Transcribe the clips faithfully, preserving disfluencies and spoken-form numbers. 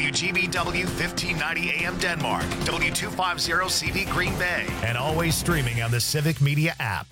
W G B W fifteen ninety A M Denmark, W two fifty C V Green Bay, and always streaming on the Civic Media app.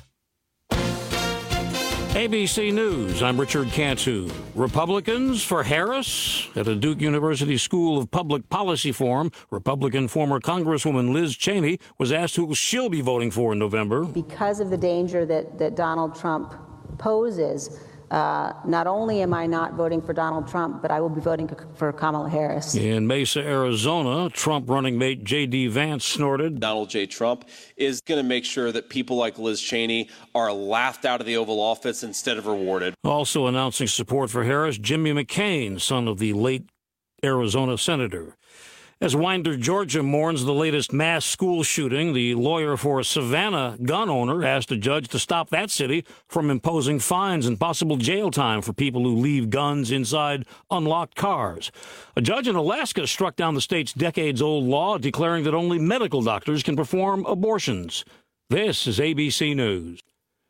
A B C News, I'm Richard Cantu. Republicans for Harris? At a Duke University School of Public Policy forum, Republican former Congresswoman Liz Cheney was asked who she'll be voting for in November. Because of the danger that, that Donald Trump poses, Uh, not only am I not voting for Donald Trump, but I will be voting for Kamala Harris. In Mesa, Arizona, Trump running mate J D. Vance snorted. Donald J. Trump is going to make sure that people like Liz Cheney are laughed out of the Oval Office instead of rewarded. Also announcing support for Harris, Jimmy McCain, son of the late Arizona senator. As Winder, Georgia mourns the latest mass school shooting, the lawyer for a Savannah gun owner asked a judge to stop that city from imposing fines and possible jail time for people who leave guns inside unlocked cars. A judge in Alaska struck down the state's decades-old law declaring that only medical doctors can perform abortions. This is A B C News.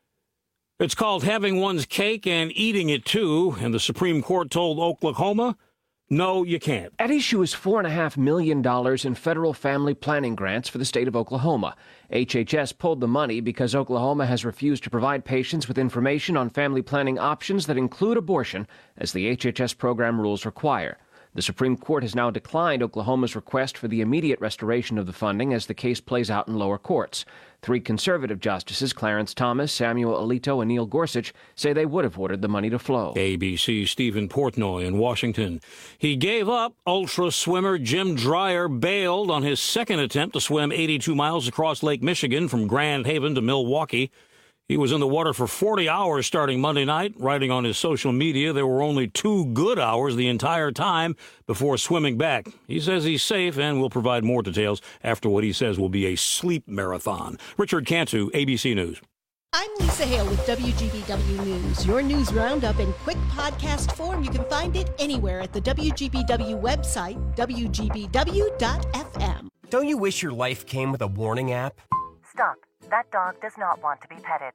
It's called having one's cake and eating it, too, and the Supreme Court told Oklahoma, no, you can't. At issue is four point five million dollars in federal family planning grants for the state of Oklahoma. H H S pulled the money because Oklahoma has refused to provide patients with information on family planning options that include abortion, as the H H S program rules require. The Supreme Court has now declined Oklahoma's request for the immediate restoration of the funding as the case plays out in lower courts. Three conservative justices, Clarence Thomas, Samuel Alito, and Neil Gorsuch, say they would have ordered the money to flow. A B C's Stephen Portnoy in Washington. He gave up. Ultra swimmer Jim Dreyer bailed on his second attempt to swim eighty-two miles across Lake Michigan from Grand Haven to Milwaukee. He was in the water for forty hours starting Monday night, writing on his social media there were only two good hours the entire time before swimming back. He says he's safe and will provide more details after what he says will be a sleep marathon. Richard Cantu, A B C News. I'm Lisa Hale with W G B W News. Your news roundup in quick podcast form. You can find it anywhere at the W G B W website, W G B W dot F M. Don't you wish your life came with a warning app? Stop. That dog does not want to be petted.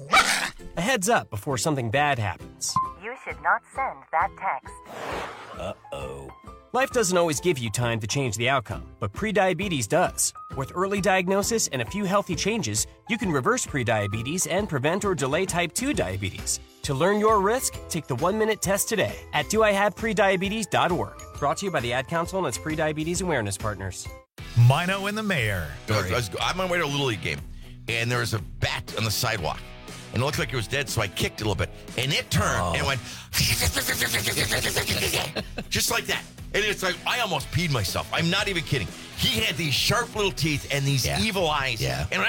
A heads up before something bad happens. You should not send that text. Uh-oh. Life doesn't always give you time to change the outcome, but prediabetes does. With early diagnosis and a few healthy changes, you can reverse prediabetes and prevent or delay type two diabetes. To learn your risk, take the one-minute test today at do I have prediabetes dot org. Brought to you by the Ad Council and its prediabetes awareness partners. Mino and the Mayor. I was, I was, I'm on my way to a Little League game, and there was a bat on the sidewalk. And it looked like it was dead, so I kicked it a little bit. And it turned oh. and went just like that. And it's like, I almost peed myself. I'm not even kidding. He had these sharp little teeth and these yeah. evil eyes. Yeah. And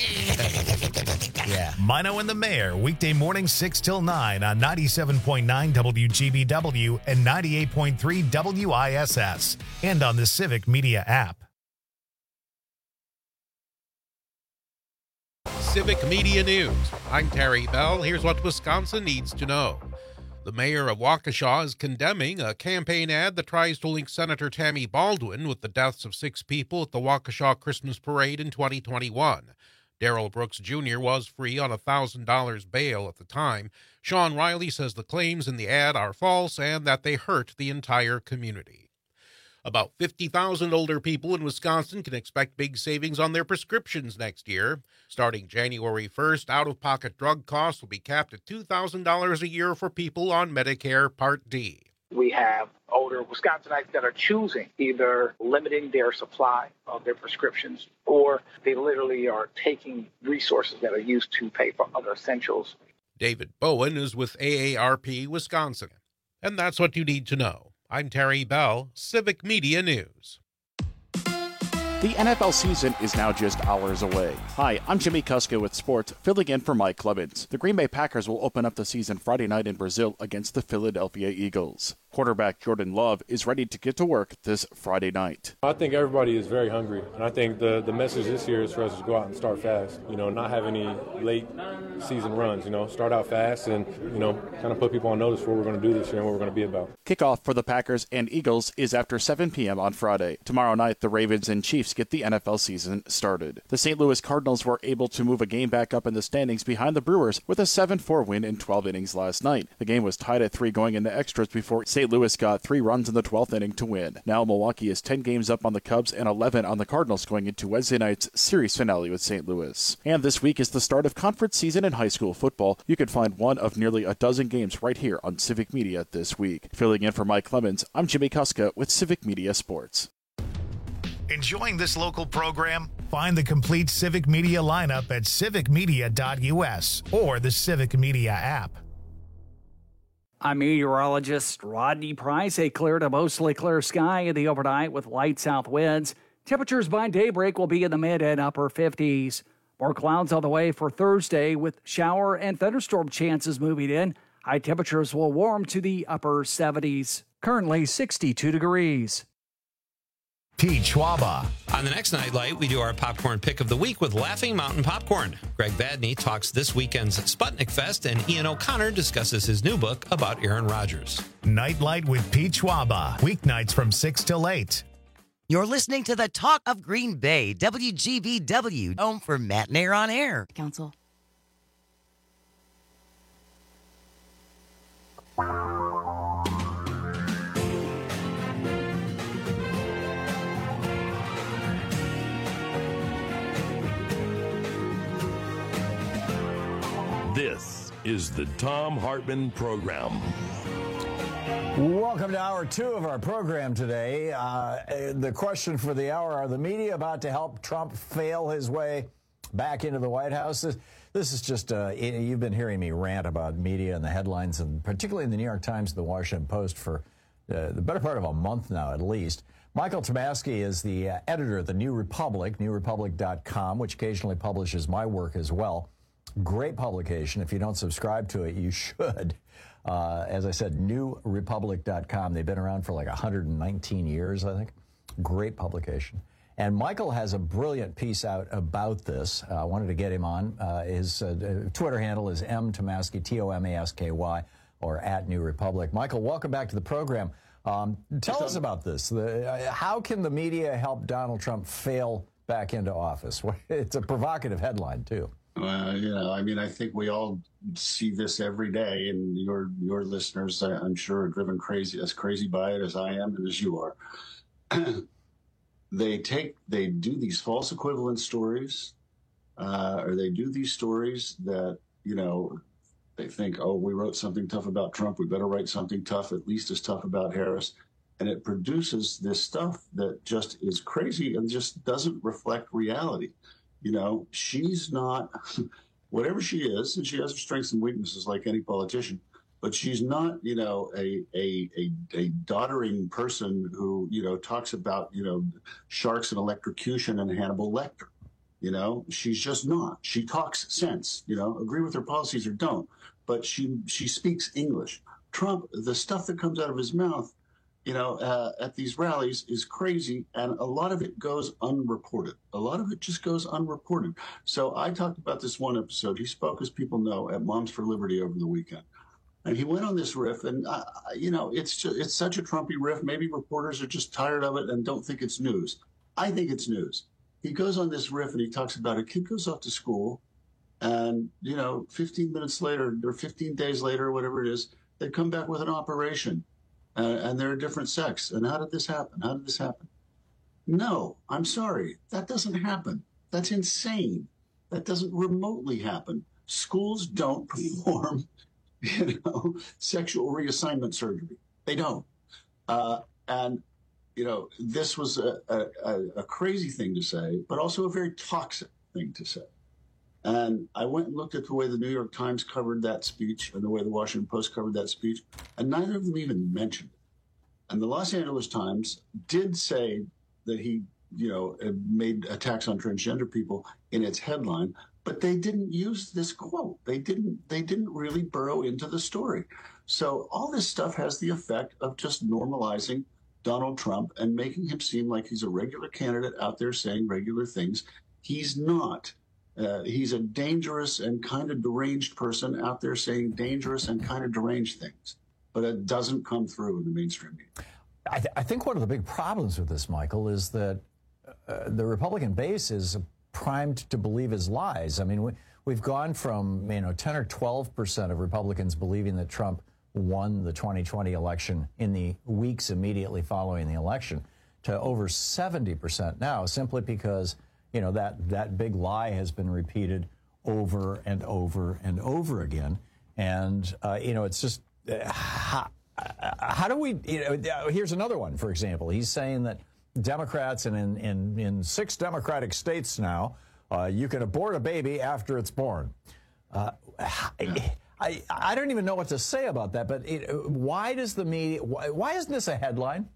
yeah. Mino and the Mayor, weekday morning six till nine on ninety-seven point nine W G B W and ninety-eight point three W I S S. And on the Civic Media app. Civic Media News. I'm Terry Bell. Here's what Wisconsin needs to know. The mayor of Waukesha is condemning a campaign ad that tries to link Senator Tammy Baldwin with the deaths of six people at the Waukesha Christmas Parade in twenty twenty-one. Darrell Brooks Junior was free on one thousand dollars bail at the time. Sean Riley says the claims in the ad are false and that they hurt the entire community. About fifty thousand older people in Wisconsin can expect big savings on their prescriptions next year. Starting January first, out-of-pocket drug costs will be capped at two thousand dollars a year for people on Medicare Part D. We have older Wisconsinites that are choosing either limiting their supply of their prescriptions or they literally are taking resources that are used to pay for other essentials. David Bowen is with A A R P Wisconsin. And that's what you need to know. I'm Terry Bell, Civic Media News. The N F L season is now just hours away. Hi, I'm Jimmy Kuska with sports, filling in for Mike Clemens. The Green Bay Packers will open up the season Friday night in Brazil against the Philadelphia Eagles. Quarterback Jordan Love is ready to get to work this Friday night. I think everybody is very hungry, and I think the, the message this year is for us to go out and start fast. You know, not have any late season runs, you know, start out fast and, you know, kind of put people on notice what we're going to do this year and what we're going to be about. Kickoff for the Packers and Eagles is after seven p.m. on Friday. Tomorrow night, the Ravens and Chiefs get the N F L season started. The Saint Louis Cardinals were able to move a game back up in the standings behind the Brewers with a seven four win in twelve innings last night. The game was tied at three going into extras before Saint Saint Louis got three runs in the twelfth inning to win. Now Milwaukee is ten games up on the Cubs and eleven on the Cardinals going into Wednesday night's series finale with Saint Louis. And this week is the start of conference season in high school football. You can find one of nearly a dozen games right here on Civic Media this week. Filling in for Mike Clemens, I'm Jimmy Kuska with Civic Media Sports. Enjoying this local program? Find the complete Civic Media lineup at civic media dot u s or the Civic Media app. I'm meteorologist Rodney Price. A clear to mostly clear sky in the overnight with light south winds. Temperatures by daybreak will be in the mid and upper fifties. More clouds on the way for Thursday with shower and thunderstorm chances moving in. High temperatures will warm to the upper seventies. Currently sixty-two degrees. Pete Schwaba. On the next Nightlight, we do our popcorn pick of the week with Laughing Mountain Popcorn. Greg Vadney talks this weekend's Sputnik Fest, and Ian O'Connor discusses his new book about Aaron Rodgers. Nightlight with Pete Schwaba. Weeknights from six till eight. You're listening to the Talk of Green Bay, W G B W, home for Matt Nair on Air. Council. This is the Thom Hartmann Program. Welcome to hour two of our program today. Uh, the question for the hour, are the media about to help Trump fail his way back into the White House? This, this is just, uh, you've been hearing me rant about media and the headlines, and particularly in the New York Times and the Washington Post for uh, the better part of a month now at least. Michael Tomasky is the uh, editor of the New Republic, new republic dot com, which occasionally publishes my work as well. Great publication. If you don't subscribe to it, you should. Uh, as I said, new republic dot com. They've been around for like one hundred nineteen years, I think. Great publication. And Michael has a brilliant piece out about this. I uh, wanted to get him on. Uh, his uh, Twitter handle is M Tomasky, T O M A S K Y, or at New Republic. Michael, welcome back to the program. Um, tell us about this. The, uh, how can the media help Donald Trump fail back into office? It's a provocative headline, too. Uh, you know, I mean, I think we all see this every day, and your your listeners, I'm sure, are driven crazy as crazy by it as I am and as you are. They take, they do these false equivalent stories, uh, or they do these stories that, you know, they think, oh, we wrote something tough about Trump, we better write something tough, at least as tough about Harris. And it produces this stuff that just is crazy and just doesn't reflect reality. You know, she's not, whatever she is, and she has her strengths and weaknesses like any politician, but she's not, you know, a a a, a doddering person who, you know, talks about, you know, sharks and electrocution and Hannibal Lecter. You know, she's just not. She talks sense, you know, agree with her policies or don't, but she she speaks English. Trump, the stuff that comes out of his mouth, you know, uh, at these rallies is crazy, and a lot of it goes unreported. A lot of it just goes unreported. So I talked about this one episode. He spoke, as people know, at Moms for Liberty over the weekend. And he went on this riff, and, uh, you know, it's just, it's such a Trumpy riff. Maybe reporters are just tired of it and don't think it's news. I think it's news. He goes on this riff, and he talks about a kid goes off to school, and, you know, fifteen minutes later, or fifteen days later, or whatever it is, they come back with an operation. Uh, and they're a different sex. And how did this happen? How did this happen? No, I'm sorry. That doesn't happen. That's insane. That doesn't remotely happen. Schools don't perform, you know, sexual reassignment surgery. They don't. Uh, and, you know, this was a, a, a crazy thing to say, but also a very toxic thing to say. And I went and looked at the way the New York Times covered that speech and the way the Washington Post covered that speech, and neither of them even mentioned it. And the Los Angeles Times did say that he, you know, made attacks on transgender people in its headline, but they didn't use this quote. They didn't, they didn't really burrow into the story. So all this stuff has the effect of just normalizing Donald Trump and making him seem like he's a regular candidate out there saying regular things. He's not. Uh, he's a dangerous and kind of deranged person out there saying dangerous and kind of deranged things, but it doesn't come through in the mainstream media. I, th- I think one of the big problems with this, Michael, is that uh, the Republican base is primed to believe his lies. I mean, we, we've gone from, you know, ten or twelve percent of Republicans believing that Trump won the twenty twenty election in the weeks immediately following the election to over seventy percent now, simply because, you know, that, that big lie has been repeated over and over and over again. And, uh, you know, it's just, uh, how, how do we, you know, here's another one, for example. He's saying that Democrats, and in, in, in six Democratic states now, uh, you can abort a baby after it's born. Uh, I, I, I don't even know what to say about that, but it, why does the media, why, why isn't this a headline?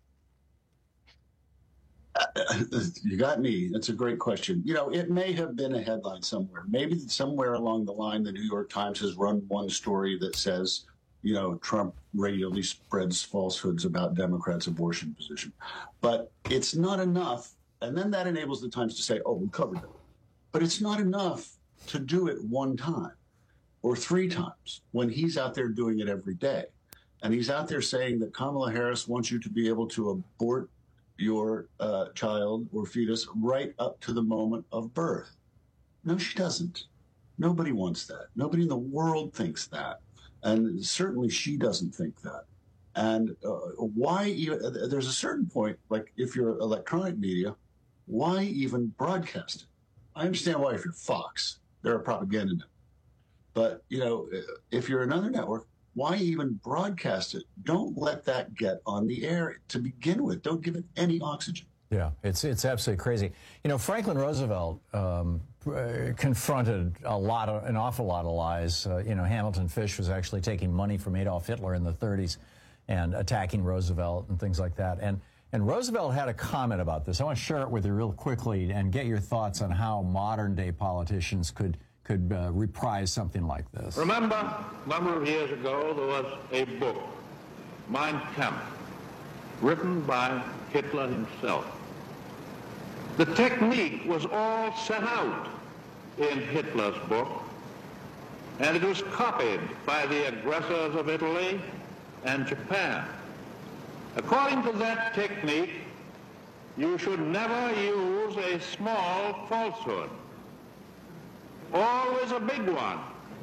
Uh, you got me. That's a great question. You know, it may have been a headline somewhere. Maybe somewhere along the line, the New York Times has run one story that says, you know, Trump regularly spreads falsehoods about Democrats' abortion position. But it's not enough. And then that enables the Times to say, oh, we covered it. But it's not enough to do it one time or three times when he's out there doing it every day. And he's out there saying that Kamala Harris wants you to be able to abort your uh, child or fetus right up to the moment of birth. No, she doesn't. Nobody wants that. Nobody in the world thinks that. And certainly she doesn't think that. And uh, why even, there's a certain point, like if you're electronic media, why even broadcast it? I understand why if you're Fox, they're a propaganda network. But, you know, if you're another network, why even broadcast it? Don't let that get on the air to begin with. Don't give it any oxygen. Yeah, it's it's absolutely crazy. You know, Franklin Roosevelt um, confronted a lot of, an awful lot of lies. Uh, you know, Hamilton Fish was actually taking money from Adolf Hitler in the thirties and attacking Roosevelt and things like that. And and Roosevelt had a comment about this. I want to share it with you real quickly and get your thoughts on how modern day politicians could could uh, reprise something like this. Remember, a number of years ago, there was a book, Mein Kampf, written by Hitler himself. The technique was all set out in Hitler's book, and it was copied by the aggressors of Italy and Japan. According to that technique, you should never use a small falsehood. Always a big one,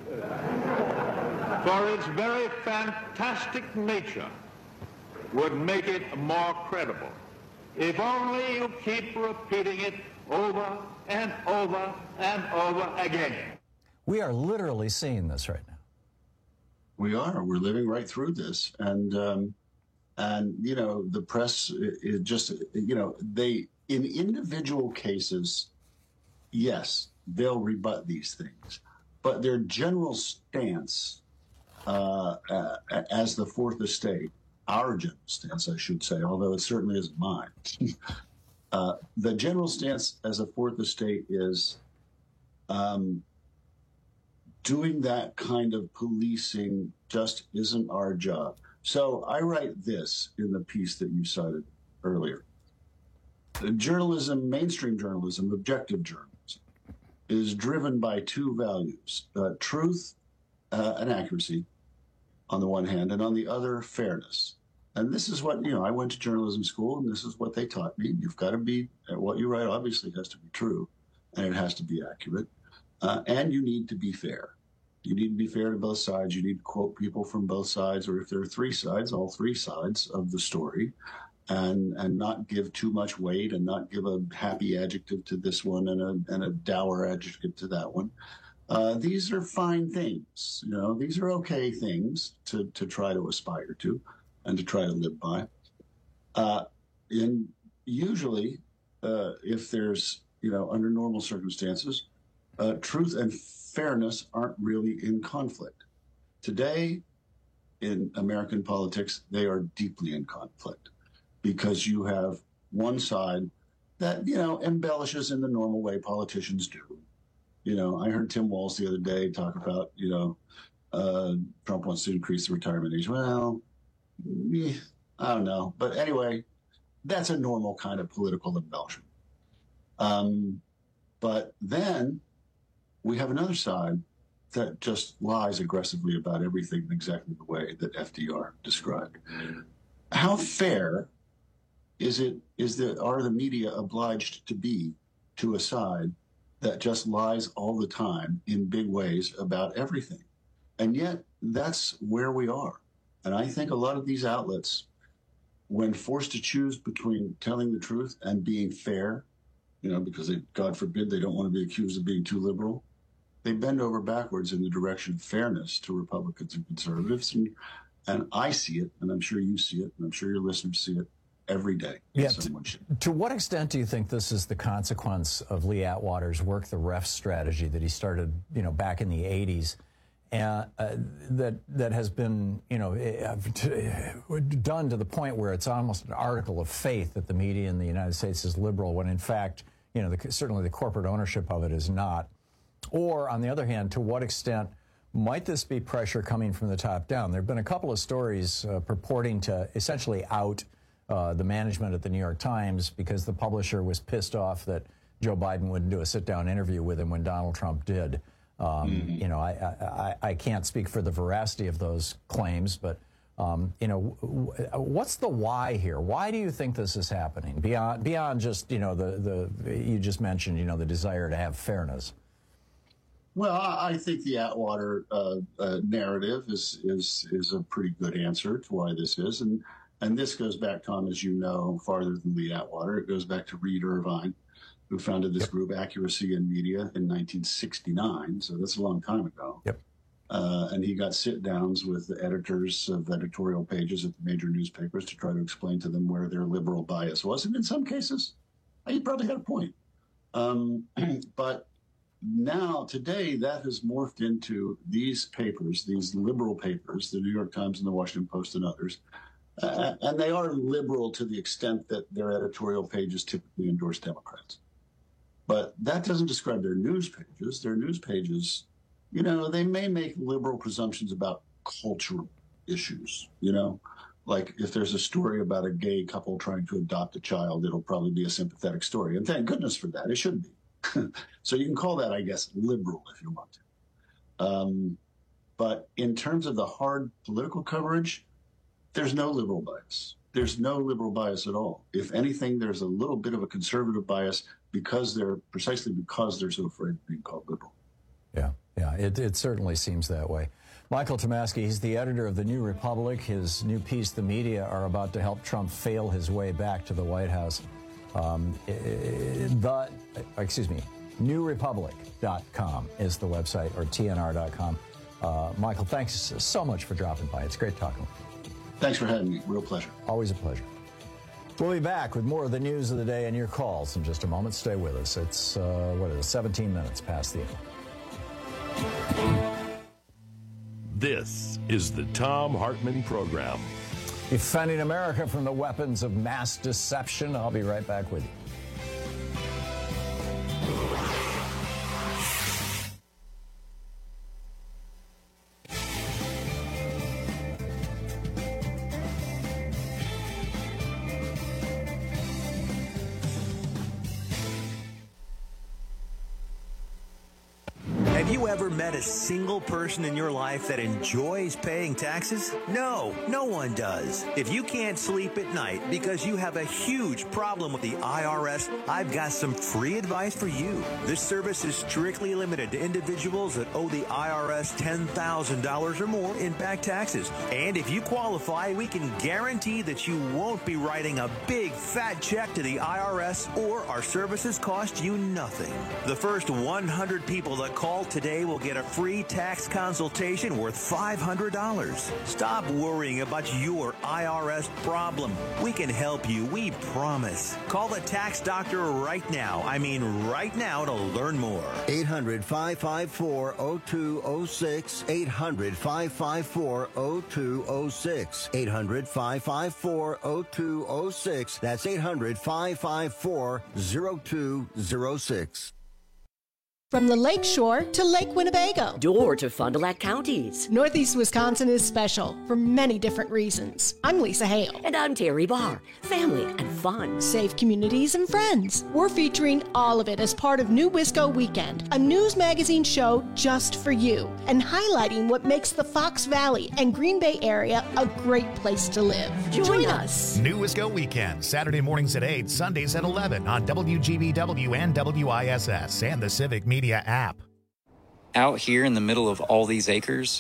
for its very fantastic nature would make it more credible. If only you keep repeating it over and over and over again. We are literally seeing this right now. We are. We're living right through this. And, um, and you know, the press is just, you know, they, in individual cases, yes, they'll rebut these things. But their general stance uh, uh, as the Fourth Estate, our general stance, I should say, although it certainly isn't mine, uh, the general stance as a Fourth Estate is um, doing that kind of policing just isn't our job. So I write this in the piece that you cited earlier. The journalism, mainstream journalism, objective journalism, is driven by two values, uh, truth uh, and accuracy on the one hand, and on the other, fairness. And this is what, you know, I went to journalism school, and this is what they taught me. You've got to be, what you write obviously has to be true, and it has to be accurate, uh, and you need to be fair. You need to be fair to both sides. You need to quote people from both sides, or if there are three sides, all three sides of the story. And, and not give too much weight and not give a happy adjective to this one and a, and a dour adjective to that one. Uh, these are fine things. You know, these are okay things to, to try to aspire to and to try to live by. Uh, and usually, uh, if there's, you know, under normal circumstances, uh, truth and fairness aren't really in conflict. Today, in American politics, they are deeply in conflict. Because you have one side that, you know, embellishes in the normal way politicians do. You know, I heard Tim Walz the other day talk about, you know, uh, Trump wants to increase the retirement age. Well, eh, I don't know. But anyway, that's a normal kind of political embellishment. Um, but then we have another side that just lies aggressively about everything in exactly the way that F D R described. How fair is it, is the, are the media obliged to be to a side that just lies all the time in big ways about everything? And yet that's where we are. And I think a lot of these outlets, when forced to choose between telling the truth and being fair, you know, because they, God forbid, they don't want to be accused of being too liberal, they bend over backwards in the direction of fairness to Republicans and conservatives. And, and I see it, and I'm sure you see it, and I'm sure your listeners see it every day. Yeah, to, to what extent do you think this is the consequence of Lee Atwater's work, the R E F strategy that he started, you know, back in the eighties, and uh, that that has been, you know, done to the point where it's almost an article of faith that the media in the United States is liberal, when in fact, you know, the, certainly the corporate ownership of it is not? Or, on the other hand, to what extent might this be pressure coming from the top down? There have been a couple of stories uh, purporting to essentially out uh, the management at the New York Times because the publisher was pissed off that Joe Biden wouldn't do a sit-down interview with him when Donald Trump did. Um, mm-hmm. You know, I, I, I can't speak for the veracity of those claims, but, um, you know, what's the why here? Why do you think this is happening? Beyond, beyond just, you know, the, the you just mentioned, you know, the desire to have fairness. Well, I think the Atwater uh, uh, narrative is is is a pretty good answer to why this is, and and this goes back, Tom, as you know, farther than Lee Atwater. It goes back to Reed Irvine, who founded this group, Accuracy in Media, in nineteen sixty-nine. So that's a long time ago. Yep. Uh, and he got sit-downs with the editors of editorial pages at the major newspapers to try to explain to them where their liberal bias was, and in some cases, he probably had a point. Um, but now, today, that has morphed into these papers, these liberal papers, the New York Times and the Washington Post and others, uh, and they are liberal to the extent that their editorial pages typically endorse Democrats. But that doesn't describe their news pages. Their news pages, you know, they may make liberal presumptions about cultural issues, you know, like if there's a story about a gay couple trying to adopt a child, it'll probably be a sympathetic story. And thank goodness for that. It should be. So you can call that, I guess, liberal if you want to. Um, but in terms of the hard political coverage, there's no liberal bias. There's no liberal bias at all. If anything, there's a little bit of a conservative bias because they're precisely because they're so afraid of being called liberal. Yeah, yeah, it, it certainly seems that way. Michael Tomasky, he's the editor of The New Republic. His new piece, The Media Are About to Help Trump Fail His Way Back to the White House. Um, the, excuse me, new republic dot com is the website, or T N R dot com. Uh, Michael, thanks so much for dropping by. It's great talking with you. Thanks for having me. Real pleasure. Always a pleasure. We'll be back with more of the news of the day and your calls in just a moment. Stay with us. It's, uh, what is it, seventeen minutes past the hour. This is the Thom Hartmann Program. Defending America from the weapons of mass deception. I'll be right back with you. Have you ever met a single person in your life that enjoys paying taxes? No, no one does. If you can't sleep at night because you have a huge problem with the I R S, I've got some free advice for you. This service is strictly limited to individuals that owe the I R S ten thousand dollars or more in back taxes. And if you qualify, we can guarantee that you won't be writing a big fat check to the I R S, or our services cost you nothing. The first one hundred people that call today will get a free tax consultation worth five hundred dollars. Stop worrying about your I R S problem. We can help you, we promise. Call the tax doctor right now. I mean right now to learn more. eight hundred, five five four, oh two oh six. eight hundred, five five four, oh two oh six. eight hundred, five five four, oh two oh six. That's eight hundred, five five four, oh two oh six. From the Lake Shore to Lake Winnebago. Door to Fond du Lac counties. Northeast Wisconsin is special for many different reasons. I'm Lisa Hale. And I'm Terry Barr. Family and fun. Safe communities and friends. We're featuring all of it as part of New Wisco Weekend, a news magazine show just for you, and highlighting what makes the Fox Valley and Green Bay area a great place to live. Join, Join us. New Wisco Weekend, Saturday mornings at eight, Sundays at eleven on W G B W and W I S S and the Civic Media app. Out here in the middle of all these acres,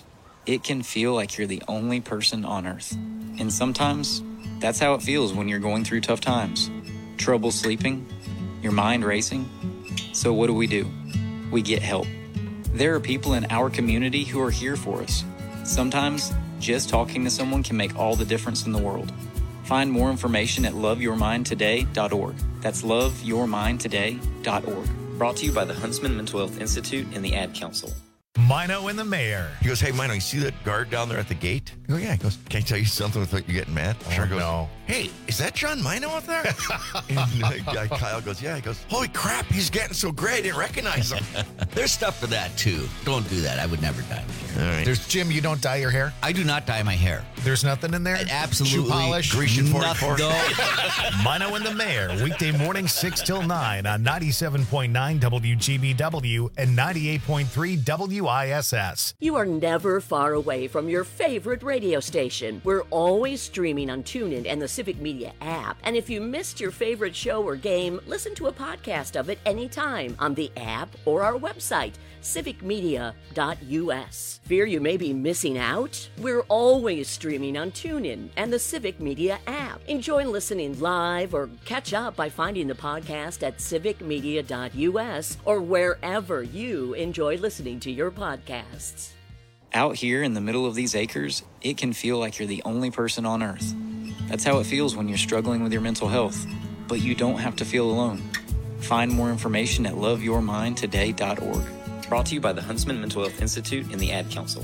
it can feel like you're the only person on earth. And sometimes, that's how it feels when you're going through tough times. Trouble sleeping, your mind racing. So what do we do? We get help. There are people in our community who are here for us. Sometimes, just talking to someone can make all the difference in the world. Find more information at love your mind today dot org. That's love your mind today dot org. Brought to you by the Huntsman Mental Health Institute and the Ad Council. Mino and the Mayor. He goes, hey, Mino, you see that guard down there at the gate? I go, yeah. He goes, can I tell you something without you getting mad? Oh, sure goes, no. Hey, is that John Mino out there? And the guy, Kyle goes, yeah. He goes, holy crap, he's getting so gray, I didn't recognize him. There's stuff for that, too. Don't do that. I would never dye my hair. All right. There's Jim, you don't dye your hair? I do not dye my hair. There's nothing in there? Absolutely. Shoe polish? Grecian forty-four? No. Mino and the Mayor, weekday morning six till nine on ninety-seven point nine W G B W and ninety-eight point three W I S S. You are never far away from your favorite radio station. We're always streaming on TuneIn and the Civic Media app. And if you missed your favorite show or game, listen to a podcast of it anytime on the app or our website, civic media dot U S. Fear you may be missing out? We're always streaming on TuneIn and the Civic Media app. Enjoy listening live or catch up by finding the podcast at civic media dot U S or wherever you enjoy listening to your podcasts. Out here in the middle of these acres, it can feel like you're the only person on earth. That's how it feels when you're struggling with your mental health. But you don't have to feel alone. Find more information at love your mind today dot org. Brought to you by the Huntsman Mental Health Institute and the Ad Council.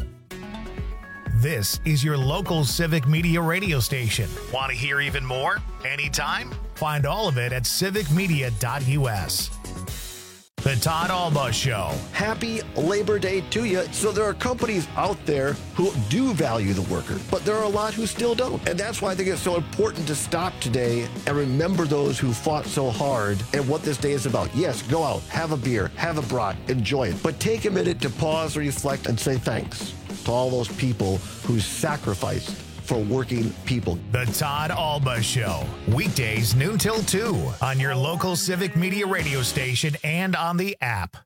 This is your local Civic Media radio station. Want to hear even more? Anytime? Find all of it at civic media dot U S. The Todd Alba Show. Happy Labor Day to you. So there are companies out there who do value the worker, but there are a lot who still don't. And that's why I think it's so important to stop today and remember those who fought so hard and what this day is about. Yes, go out, have a beer, have a brat, enjoy it. But take a minute to pause, reflect, and say thanks to all those people who sacrificed for working people. The Todd Alba Show. Weekdays noon till two on your local Civic Media radio station and on the app.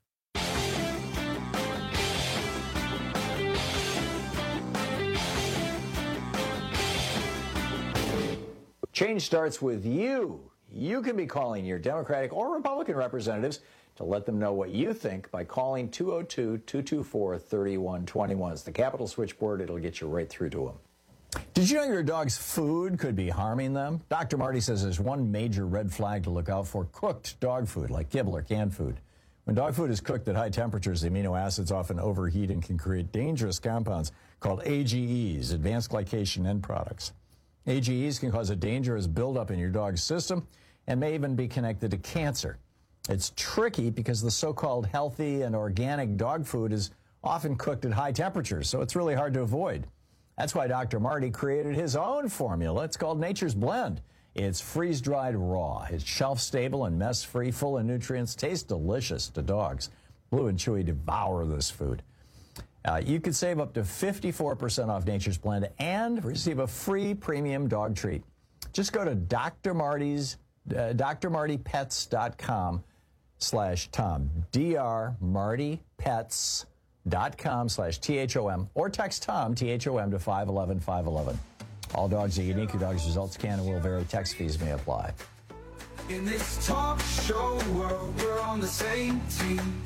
Change starts with you. You can be calling your Democratic or Republican representatives to let them know what you think by calling two oh two, two two four, three one two one. It's the Capitol switchboard. It'll get you right through to them. Did you know your dog's food could be harming them? Doctor Marty says there's one major red flag to look out for: cooked dog food, like kibble or canned food. When dog food is cooked at high temperatures, the amino acids often overheat and can create dangerous compounds called A G Es, advanced glycation end products. A G Es can cause a dangerous buildup in your dog's system and may even be connected to cancer. It's tricky because the so-called healthy and organic dog food is often cooked at high temperatures, so it's really hard to avoid. That's why Doctor Marty created his own formula. It's called Nature's Blend. It's freeze-dried raw. It's shelf-stable and mess-free, full of nutrients, tastes delicious to dogs. Blue and Chewy devour this food. Uh, you could save up to fifty-four percent off Nature's Blend and receive a free premium dog treat. Just go to Doctor Marty's, uh, D R Marty Pets dot com slash Tom. D R Marty Pets dot com slash T H O M or text Tom, T H O M, to five one one, five one one. All dogs are unique. Your dog's results can and will vary. Text fees may apply. In this talk show world, we're on the same team.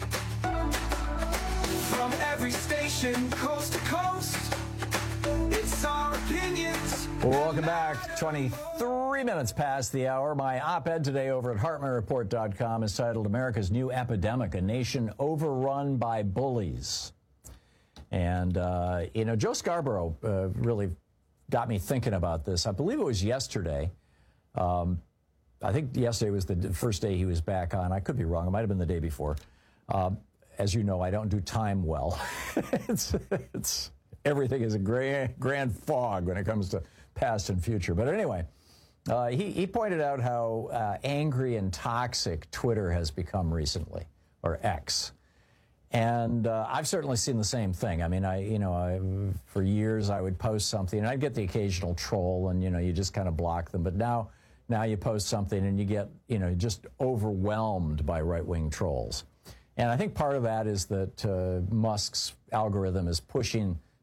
From every station, coast to coast, it's our opinions. Well, welcome back. twenty-three minutes past the hour. My op-ed today over at Hartman Report dot com is titled "America's New Epidemic, a Nation Overrun by Bullies." And, uh, you know, Joe Scarborough uh, really got me thinking about this. I believe it was yesterday. Um, I think yesterday was the first day he was back on. I could be wrong. It might have been the day before. Um, as you know, I don't do time well. it's, it's everything is a grand, grand fog when it comes to past and future. But anyway, uh, he, he pointed out how uh, angry and toxic Twitter has become recently, or X. And uh, I've certainly seen the same thing. I mean, I, you know, I, for years I would post something and I'd get the occasional troll and, you know, you just kind of block them. But now, now you post something and you get, you know, just overwhelmed by right-wing trolls. And I think part of that is that uh, Musk's algorithm is pushing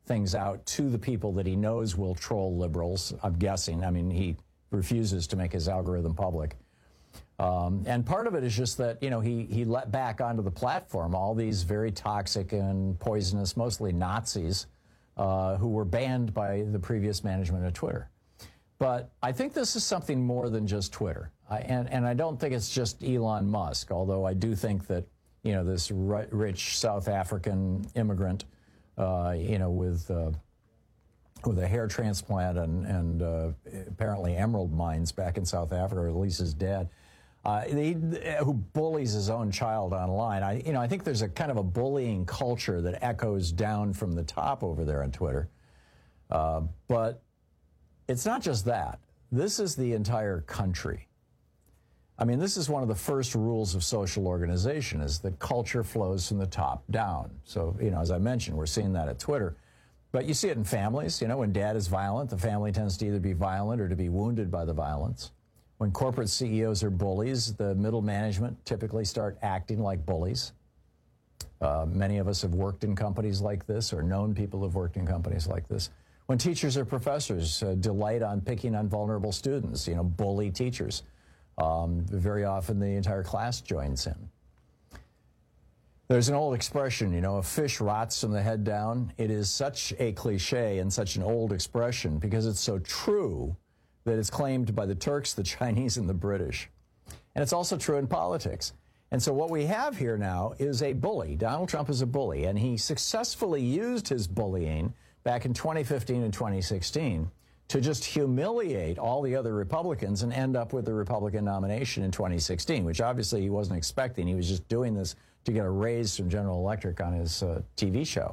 things out to the people that he knows will troll liberals, I'm guessing. I mean, he refuses to make his algorithm public. Um, and part of it is just that, you know, he, he let back onto the platform all these very toxic and poisonous, mostly Nazis, uh, who were banned by the previous management of Twitter. But I think this is something more than just Twitter. I, and, and I don't think it's just Elon Musk, although I do think that, you know, this rich South African immigrant, uh, you know, with uh, with a hair transplant and, and uh, apparently emerald mines back in South Africa, or at least his dad, uh, he, who bullies his own child online. I, you know, I think there's a kind of a bullying culture that echoes down from the top over there on Twitter. Uh, but it's not just that. This is the entire country. I mean, this is one of the first rules of social organization, is that culture flows from the top down. So, you know, as I mentioned, we're seeing that at Twitter. But you see it in families. You know, when dad is violent, the family tends to either be violent or to be wounded by the violence. When corporate C E Os are bullies, the middle management typically start acting like bullies. Uh, many of us have worked in companies like this, or known people who have worked in companies like this. When teachers or professors uh, delight on picking on vulnerable students, you know, bully teachers. Um, very often the entire class joins in. There's an old expression, you know, a fish rots from the head down. It is such a cliche and such an old expression because it's so true that it's claimed by the Turks, the Chinese, and the British. And it's also true in politics. And so what we have here now is a bully. Donald Trump is a bully, and he successfully used his bullying back in twenty fifteen and twenty sixteen to just humiliate all the other Republicans and end up with the Republican nomination in twenty sixteen, which obviously he wasn't expecting. He was just doing this to get a raise from General Electric on his uh, T V show.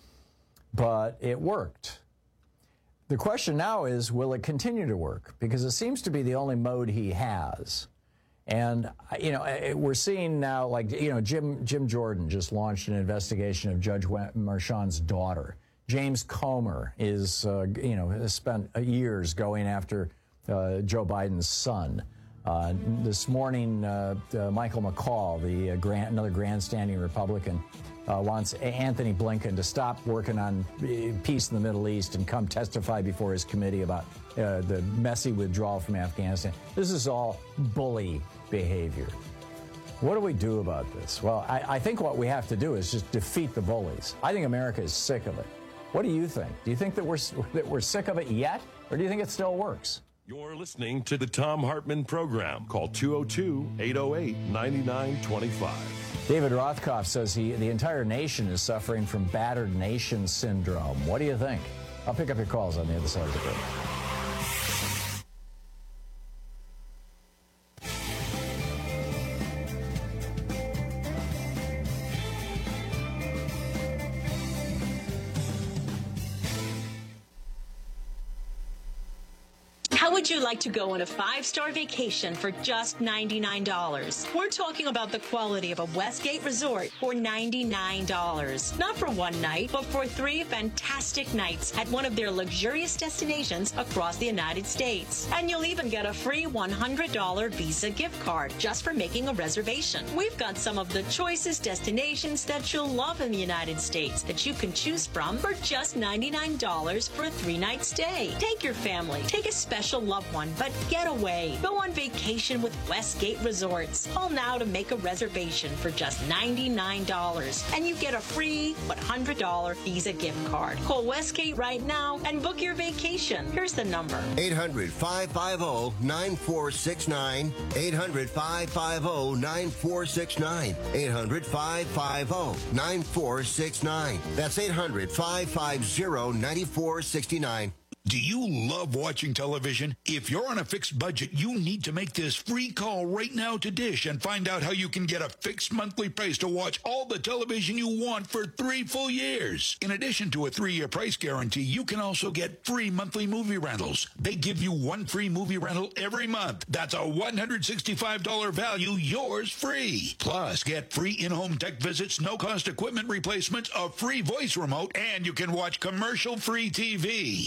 But it worked. The question now is, will it continue to work? Because it seems to be the only mode he has. And, you know, we're seeing now, like, you know, Jim, Jim Jordan just launched an investigation of Judge Merchan's daughter. James Comer is, uh, you know, has spent years going after uh, Joe Biden's son. Uh, this morning, uh, uh, Michael McCaul, the uh, grand, another grandstanding Republican, uh, wants Anthony Blinken to stop working on peace in the Middle East and come testify before his committee about uh, the messy withdrawal from Afghanistan. This is all bully behavior. What do we do about this? Well, I, I think what we have to do is just defeat the bullies. I think America is sick of it. What do you think? Do you think that we're that we're sick of it yet, or do you think it still works? You're listening to the Thom Hartmann Program. Call two oh two, eight oh eight, nine nine two five. David Rothkopf says he the entire nation is suffering from battered nation syndrome. What do you think? I'll pick up your calls on the other side of the break. How would you like to go on a five-star vacation for just ninety-nine dollars? We're talking about the quality of a Westgate resort for ninety-nine dollars. Not for one night, but for three fantastic nights at one of their luxurious destinations across the United States. And you'll even get a free one hundred dollars Visa gift card just for making a reservation. We've got some of the choicest destinations that you'll love in the United States that you can choose from for just ninety-nine dollars for a three-night stay. Take your family. Take a special loved one, but get away. Go on vacation with Westgate Resorts. Call now to make a reservation for just ninety-nine dollars, and you get a free one hundred dollars Visa gift card. Call Westgate right now and book your vacation. Here's the number. eight hundred, five five zero, nine four six nine. eight hundred, five five zero, nine four six nine. eight hundred, five five zero, nine four six nine. That's eight hundred, five five zero, nine four six nine. Do you love watching television? If you're on a fixed budget, you need to make this free call right now to Dish and find out how you can get a fixed monthly price to watch all the television you want for three full years. In addition to a three-year price guarantee, you can also get free monthly movie rentals. They give you one free movie rental every month. That's a one hundred sixty-five dollars value, yours free. Plus, get free in-home tech visits, no-cost equipment replacements, a free voice remote, and you can watch commercial-free T V. Even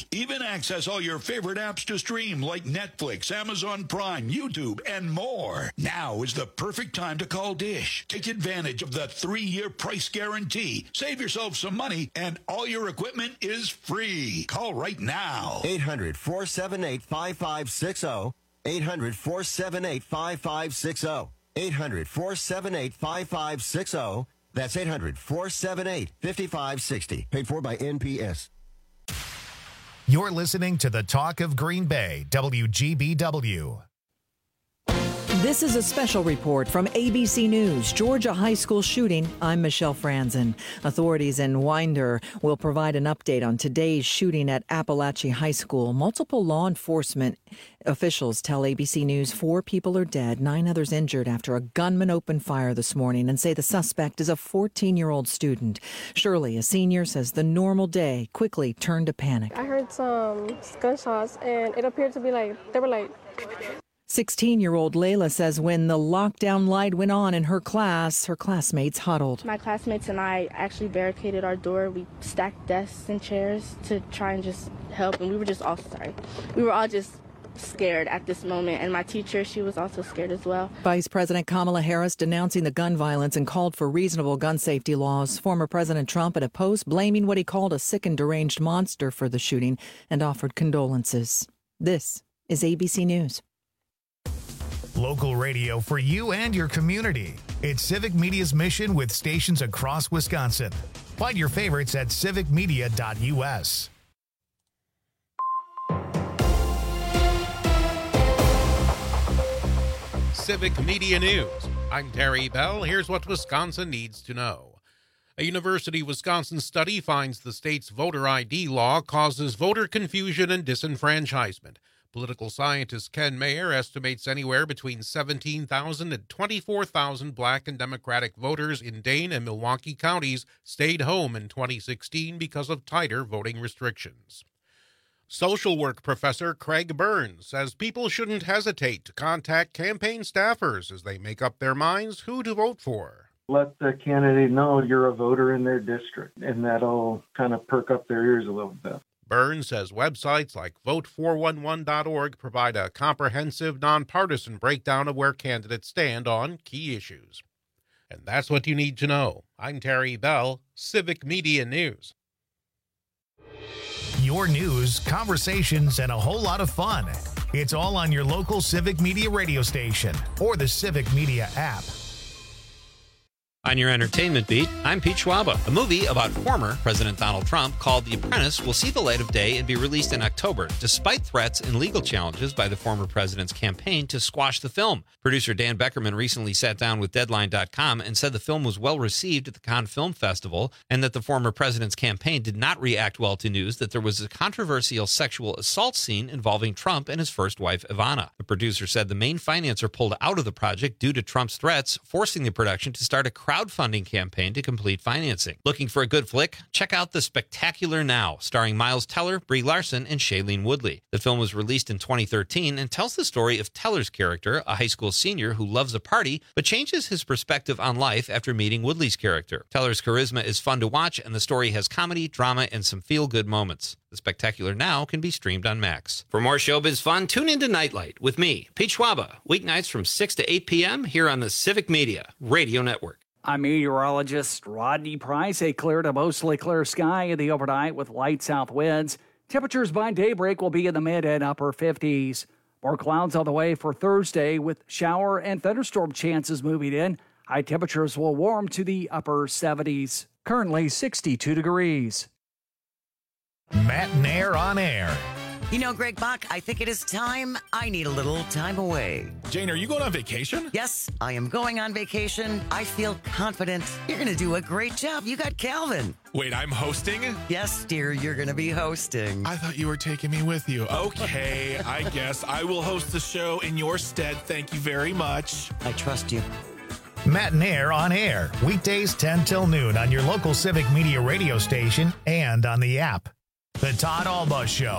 access all your favorite apps to stream like Netflix, Amazon Prime, YouTube, and more. Now is the perfect time to call Dish. Take advantage of the three-year price guarantee. Save yourself some money, and all your equipment is free. Call right now. eight hundred, four seven eight, five five six zero. eight hundred, four seven eight, five five six zero. eight hundred, four seven eight, five five six zero. That's eight hundred, four seven eight, five five six zero. Paid for by N P S. You're listening to the Talk of Green Bay, W G B W. This is a special report from A B C News, Georgia high school shooting. I'm Michelle Franzen. Authorities in Winder will provide an update on today's shooting at Appalachia High School. Multiple law enforcement officials tell A B C News four people are dead, nine others injured after a gunman opened fire this morning, and say the suspect is a fourteen-year-old student. Shirley, a senior, says the normal day quickly turned to panic. I heard some gunshots, and it appeared to be like, they were like... sixteen-year-old Layla says when the lockdown light went on in her class, her classmates huddled. My classmates and I actually barricaded our door. We stacked desks and chairs to try and just help, and we were just all sorry. We were all just scared at this moment, and my teacher, she was also scared as well. Vice President Kamala Harris denouncing the gun violence and called for reasonable gun safety laws. Former President Trump at a post blaming what he called a sick and deranged monster for the shooting and offered condolences. This is A B C News. Local radio for you and your community. It's Civic Media's mission with stations across Wisconsin. Find your favorites at civic media dot U S. Civic Media News. I'm Terry Bell. Here's what Wisconsin needs to know. A University of Wisconsin study finds the state's voter I D law causes voter confusion and disenfranchisement. Political scientist Ken Mayer estimates anywhere between seventeen thousand and twenty-four thousand Black and Democratic voters in Dane and Milwaukee counties stayed home in twenty sixteen because of tighter voting restrictions. Social work professor Craig Burns says people shouldn't hesitate to contact campaign staffers as they make up their minds who to vote for. Let the candidate know you're a voter in their district, and that'll kind of perk up their ears a little bit. Burns says websites like vote four one one dot org provide a comprehensive, nonpartisan breakdown of where candidates stand on key issues. And that's what you need to know. I'm Terry Bell, Civic Media News. Your news, conversations, and a whole lot of fun. It's all on your local Civic Media radio station or the Civic Media app. On your entertainment beat, I'm Pete Schwaba. A movie about former President Donald Trump called The Apprentice will see the light of day and be released in October, despite threats and legal challenges by the former president's campaign to squash the film. Producer Dan Beckerman recently sat down with Deadline dot com and said the film was well received at the Cannes Film Festival and that the former president's campaign did not react well to news that there was a controversial sexual assault scene involving Trump and his first wife, Ivana. The producer said the main financer pulled out of the project due to Trump's threats, forcing the production to start a crowdfunding campaign to complete financing. Looking for a good flick? Check out The Spectacular Now, starring Miles Teller, Brie Larson, and Shailene Woodley. The film was released in twenty thirteen and tells the story of Teller's character, a high school senior who loves a party but changes his perspective on life after meeting Woodley's character. Teller's charisma is fun to watch, and the story has comedy, drama, and some feel-good moments. The Spectacular Now can be streamed on Max. For more showbiz fun, tune into Nightlight with me, Pete Schwaba, weeknights from six to eight p.m. here on the Civic Media Radio Network. I'm meteorologist Rodney Price. A clear to mostly clear sky in the overnight with light south winds. Temperatures by daybreak will be in the mid and upper fifties. More clouds on the way for Thursday with shower and thunderstorm chances moving in. High temperatures will warm to the upper seventies. Currently sixty-two degrees. Matt Nair on air. You know, Greg Bach, I think it is time. I need a little time away. Jane, are you going on vacation? Yes, I am going on vacation. I feel confident. You're going to do a great job. You got Calvin. Wait, I'm hosting? Yes, dear, you're going to be hosting. I thought you were taking me with you. Okay, I guess I will host the show in your stead. Thank you very much. I trust you. Matt Nair on air, weekdays ten till noon on your local Civic Media radio station and on the app. The Todd Alba Show.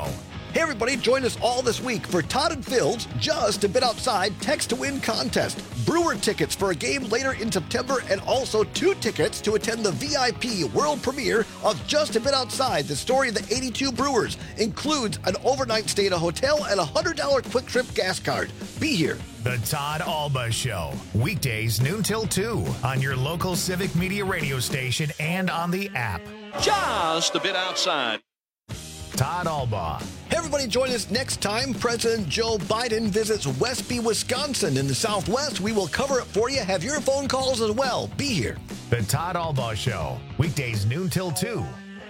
Hey everybody, join us all this week for Todd and Phil's Just a Bit Outside Text to Win contest. Brewer tickets for a game later in September and also two tickets to attend the V I P world premiere of Just a Bit Outside, the story of the eighty-two Brewers. Includes an overnight stay at a hotel and a one hundred dollars quick trip gas card. Be here. The Todd Alba Show. Weekdays noon till two on your local Civic Media radio station and on the app. Just a Bit Outside. Todd Alba. Hey everybody, join us next time President Joe Biden visits Westby, Wisconsin in the Southwest. We will cover it for you. Have your phone calls as well. Be here. The Todd Alba Show. Weekdays noon till two.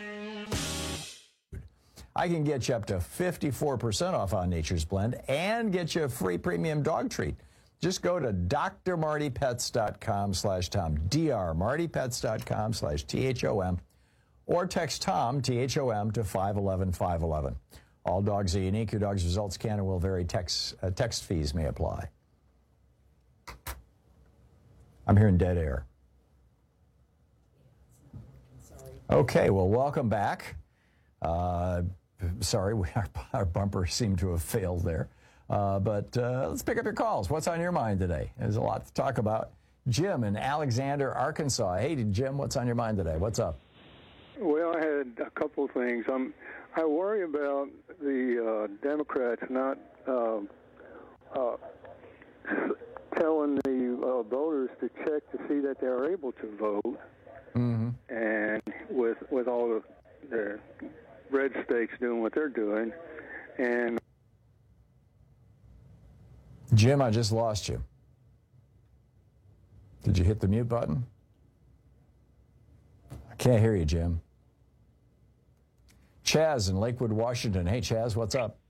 I can get you up to fifty-four percent off on Nature's Blend and get you a free premium dog treat. Just go to drmartypets.com slash Tom, drmartypets.com slash T H O M, or text Tom, T H O M, to five one one, five one one. All dogs are unique. Your dog's results can and will vary. Text, uh, text fees may apply. I'm hearing dead air. Okay, well, welcome back. Uh, sorry, we, our, our bumper seemed to have failed there. Uh, but uh, let's pick up your calls. What's on your mind today? There's a lot to talk about. Jim in Alexander, Arkansas. Hey, Jim, what's on your mind today? What's up? Well, I had a couple of things. Um, I worry about the uh, Democrats not uh, uh, telling the uh, voters to check to see that they're able to vote. Mm-hmm. And with with all the, the red states doing what they're doing. And Jim, I just lost you. Did you hit the mute button? I can't hear you, Jim. Chaz in Lakewood, Washington. Hey, Chaz, what's up?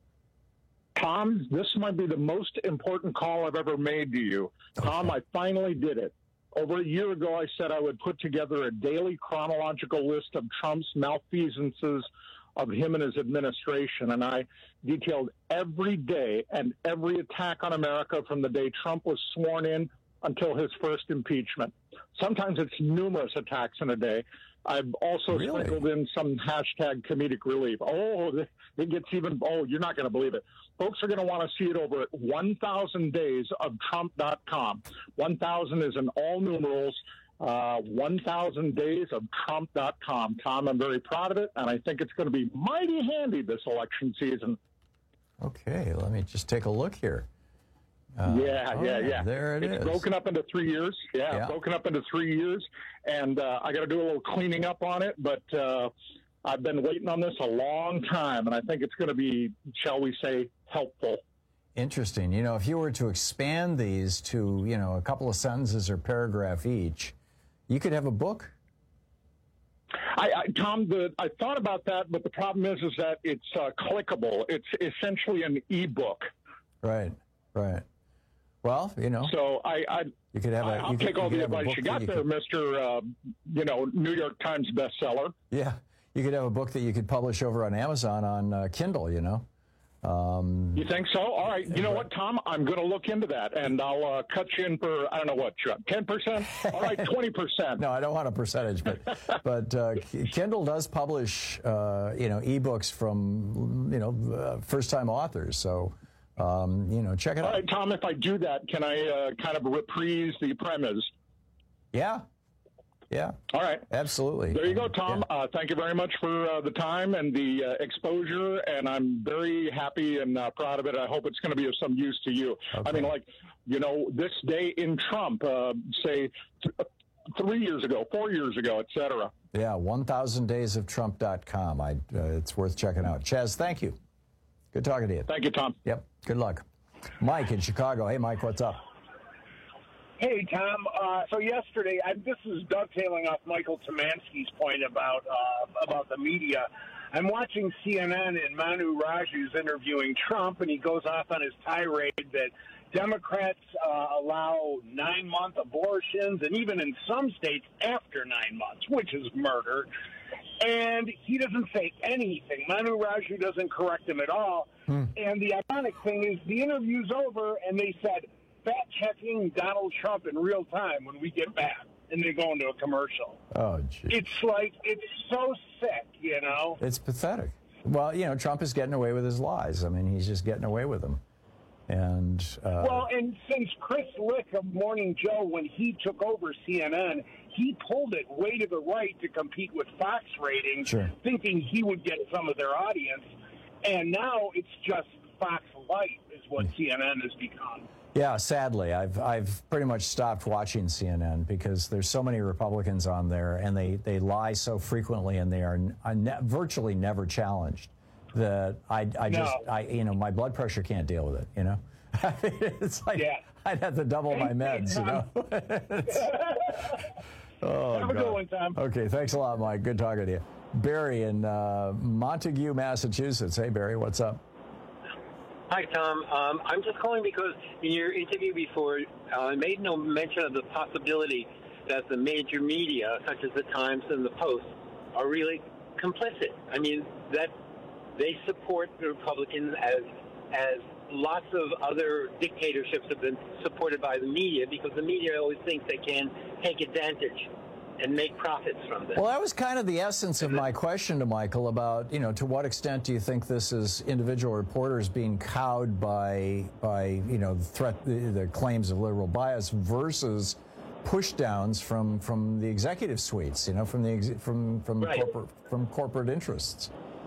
Tom, this might be the most important call I've ever made to you. Okay. Tom, I finally did it. Over a year ago, I said I would put together a daily chronological list of Trump's malfeasances of him and his administration, and I detailed every day and every attack on America from the day Trump was sworn in until his first impeachment. Sometimes it's numerous attacks in a day. I've also really? sprinkled in some hashtag comedic relief. Oh, it gets even, oh, you're not going to believe it. Folks are going to want to see it over at one thousand days of Trump dot com. one thousand is in all numerals. Uh, one thousand days of Trump dot com. Tom, I'm very proud of it, and I think it's going to be mighty handy this election season. Okay, let me just take a look here. Uh, yeah, oh, yeah, yeah. There it it's is. It's broken up into three years. Yeah, yeah. broken up into three years, and uh, I got to do a little cleaning up on it, but uh, I've been waiting on this a long time, and I think it's going to be, shall we say, helpful. Interesting. You know, if you were to expand these to, you know, a couple of sentences or paragraph each, you could have a book. I, I, Tom, the, I thought about that, but the problem is, is that it's uh, clickable. It's essentially an e-book. Right, right. Well, you know. So I, I you could have a. I'll you take could, all you the could advice you got you there, could, Mister Uh, you know, New York Times bestseller. Yeah, you could have a book that you could publish over on Amazon on uh, Kindle. You know. Um, you think so? All right. You know what, Tom? I'm going to look into that, and I'll uh, cut you in for, I don't know what, ten percent? All right, twenty percent. No, I don't want a percentage, but but uh, Kindle does publish, uh, you know, ebooks from, you know, uh, first-time authors. So, um, you know, check it All out. All right, Tom, if I do that, can I uh, kind of reprise the premise? Yeah. Yeah. All right. Absolutely. There you go, Tom. Yeah. Uh, thank you very much for uh, the time and the uh, exposure, and I'm very happy and uh, proud of it. I hope it's going to be of some use to you. Okay. I mean, like, you know, this day in Trump, uh, say th- three years ago, four years ago, et cetera. Yeah, one thousand days of Trump dot com. I, uh, it's worth checking out. Chaz, thank you. Good talking to you. Thank you, Tom. Yep. Good luck. Mike in Chicago. Hey, Mike, what's up? Hey, Tom. Uh, so yesterday, I, this is dovetailing off Michael Tomansky's point about uh, about the media. I'm watching C N N, and Manu Raju's interviewing Trump, and he goes off on his tirade that Democrats uh, allow nine-month abortions, and even in some states after nine months, which is murder. And he doesn't say anything. Manu Raju doesn't correct him at all. Hmm. And the ironic thing is the interview's over, and they said, fact-checking Donald Trump in real time when we get back, and they go into a commercial. Oh, gee. It's like, it's so sick, you know? It's pathetic. Well, you know, Trump is getting away with his lies. I mean, he's just getting away with them. And uh, well, and since Chris Lick of Morning Joe, when he took over C N N, he pulled it way to the right to compete with Fox ratings, sure. thinking he would get some of their audience. And now it's just Fox Light is what C N N has become. Yeah, sadly, I've I've pretty much stopped watching C N N because there's so many Republicans on there, and they, they lie so frequently, and they are ne- virtually never challenged. That I I No. just I you know my blood pressure can't deal with it. You know, I mean, it's like Yeah. I'd have to double my meds. You know. Oh, Have a God. good one, Tom. Okay, thanks a lot, Mike. Good talking to you. Barry in uh, Montague, Massachusetts. Hey, Barry, what's up? Hi, Tom. Um, I'm just calling because in your interview before, uh, made no mention of the possibility that the major media, such as the Times and the Post, are really complicit. I mean, that they support the Republicans as as lots of other dictatorships have been supported by the media, because the media always thinks they can take advantage and make profits from this. Well, that was kind of the essence of my question to Michael about, you know, to what extent do you think this is individual reporters being cowed by, by you know, the threat, the, the claims of liberal bias versus pushdowns from from the executive suites, you know, from the ex- from from Right. corporate from corporate interests.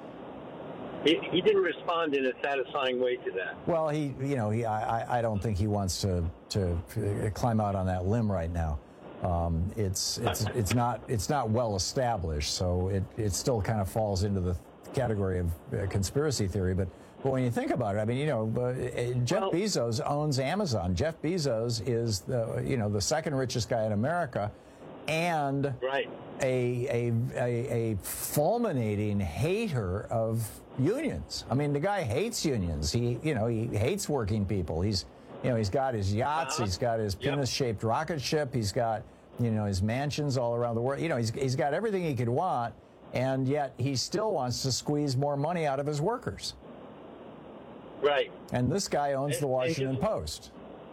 He, he didn't respond in a satisfying way to that. Well, he, you know, he, I, I- I don't think he wants to to climb out on that limb right now. Um, it's it's it's not it's not well established, so it it still kind of falls into the category of uh, conspiracy theory. But but when you think about it, I mean, you know, uh, Jeff Bezos owns Amazon. Jeff Bezos is the you know the second richest guy in America, and right. a, a a a fulminating hater of unions. I mean, the guy hates unions. He you know he hates working people. He's you know he's got his yachts. Uh-huh. He's got his Yep. penis-shaped rocket ship. He's got you know his mansions all around the world. You know he's he's got everything he could want, and yet he still wants to squeeze more money out of his workers. Right. And this guy owns the And- and Washington just- Post.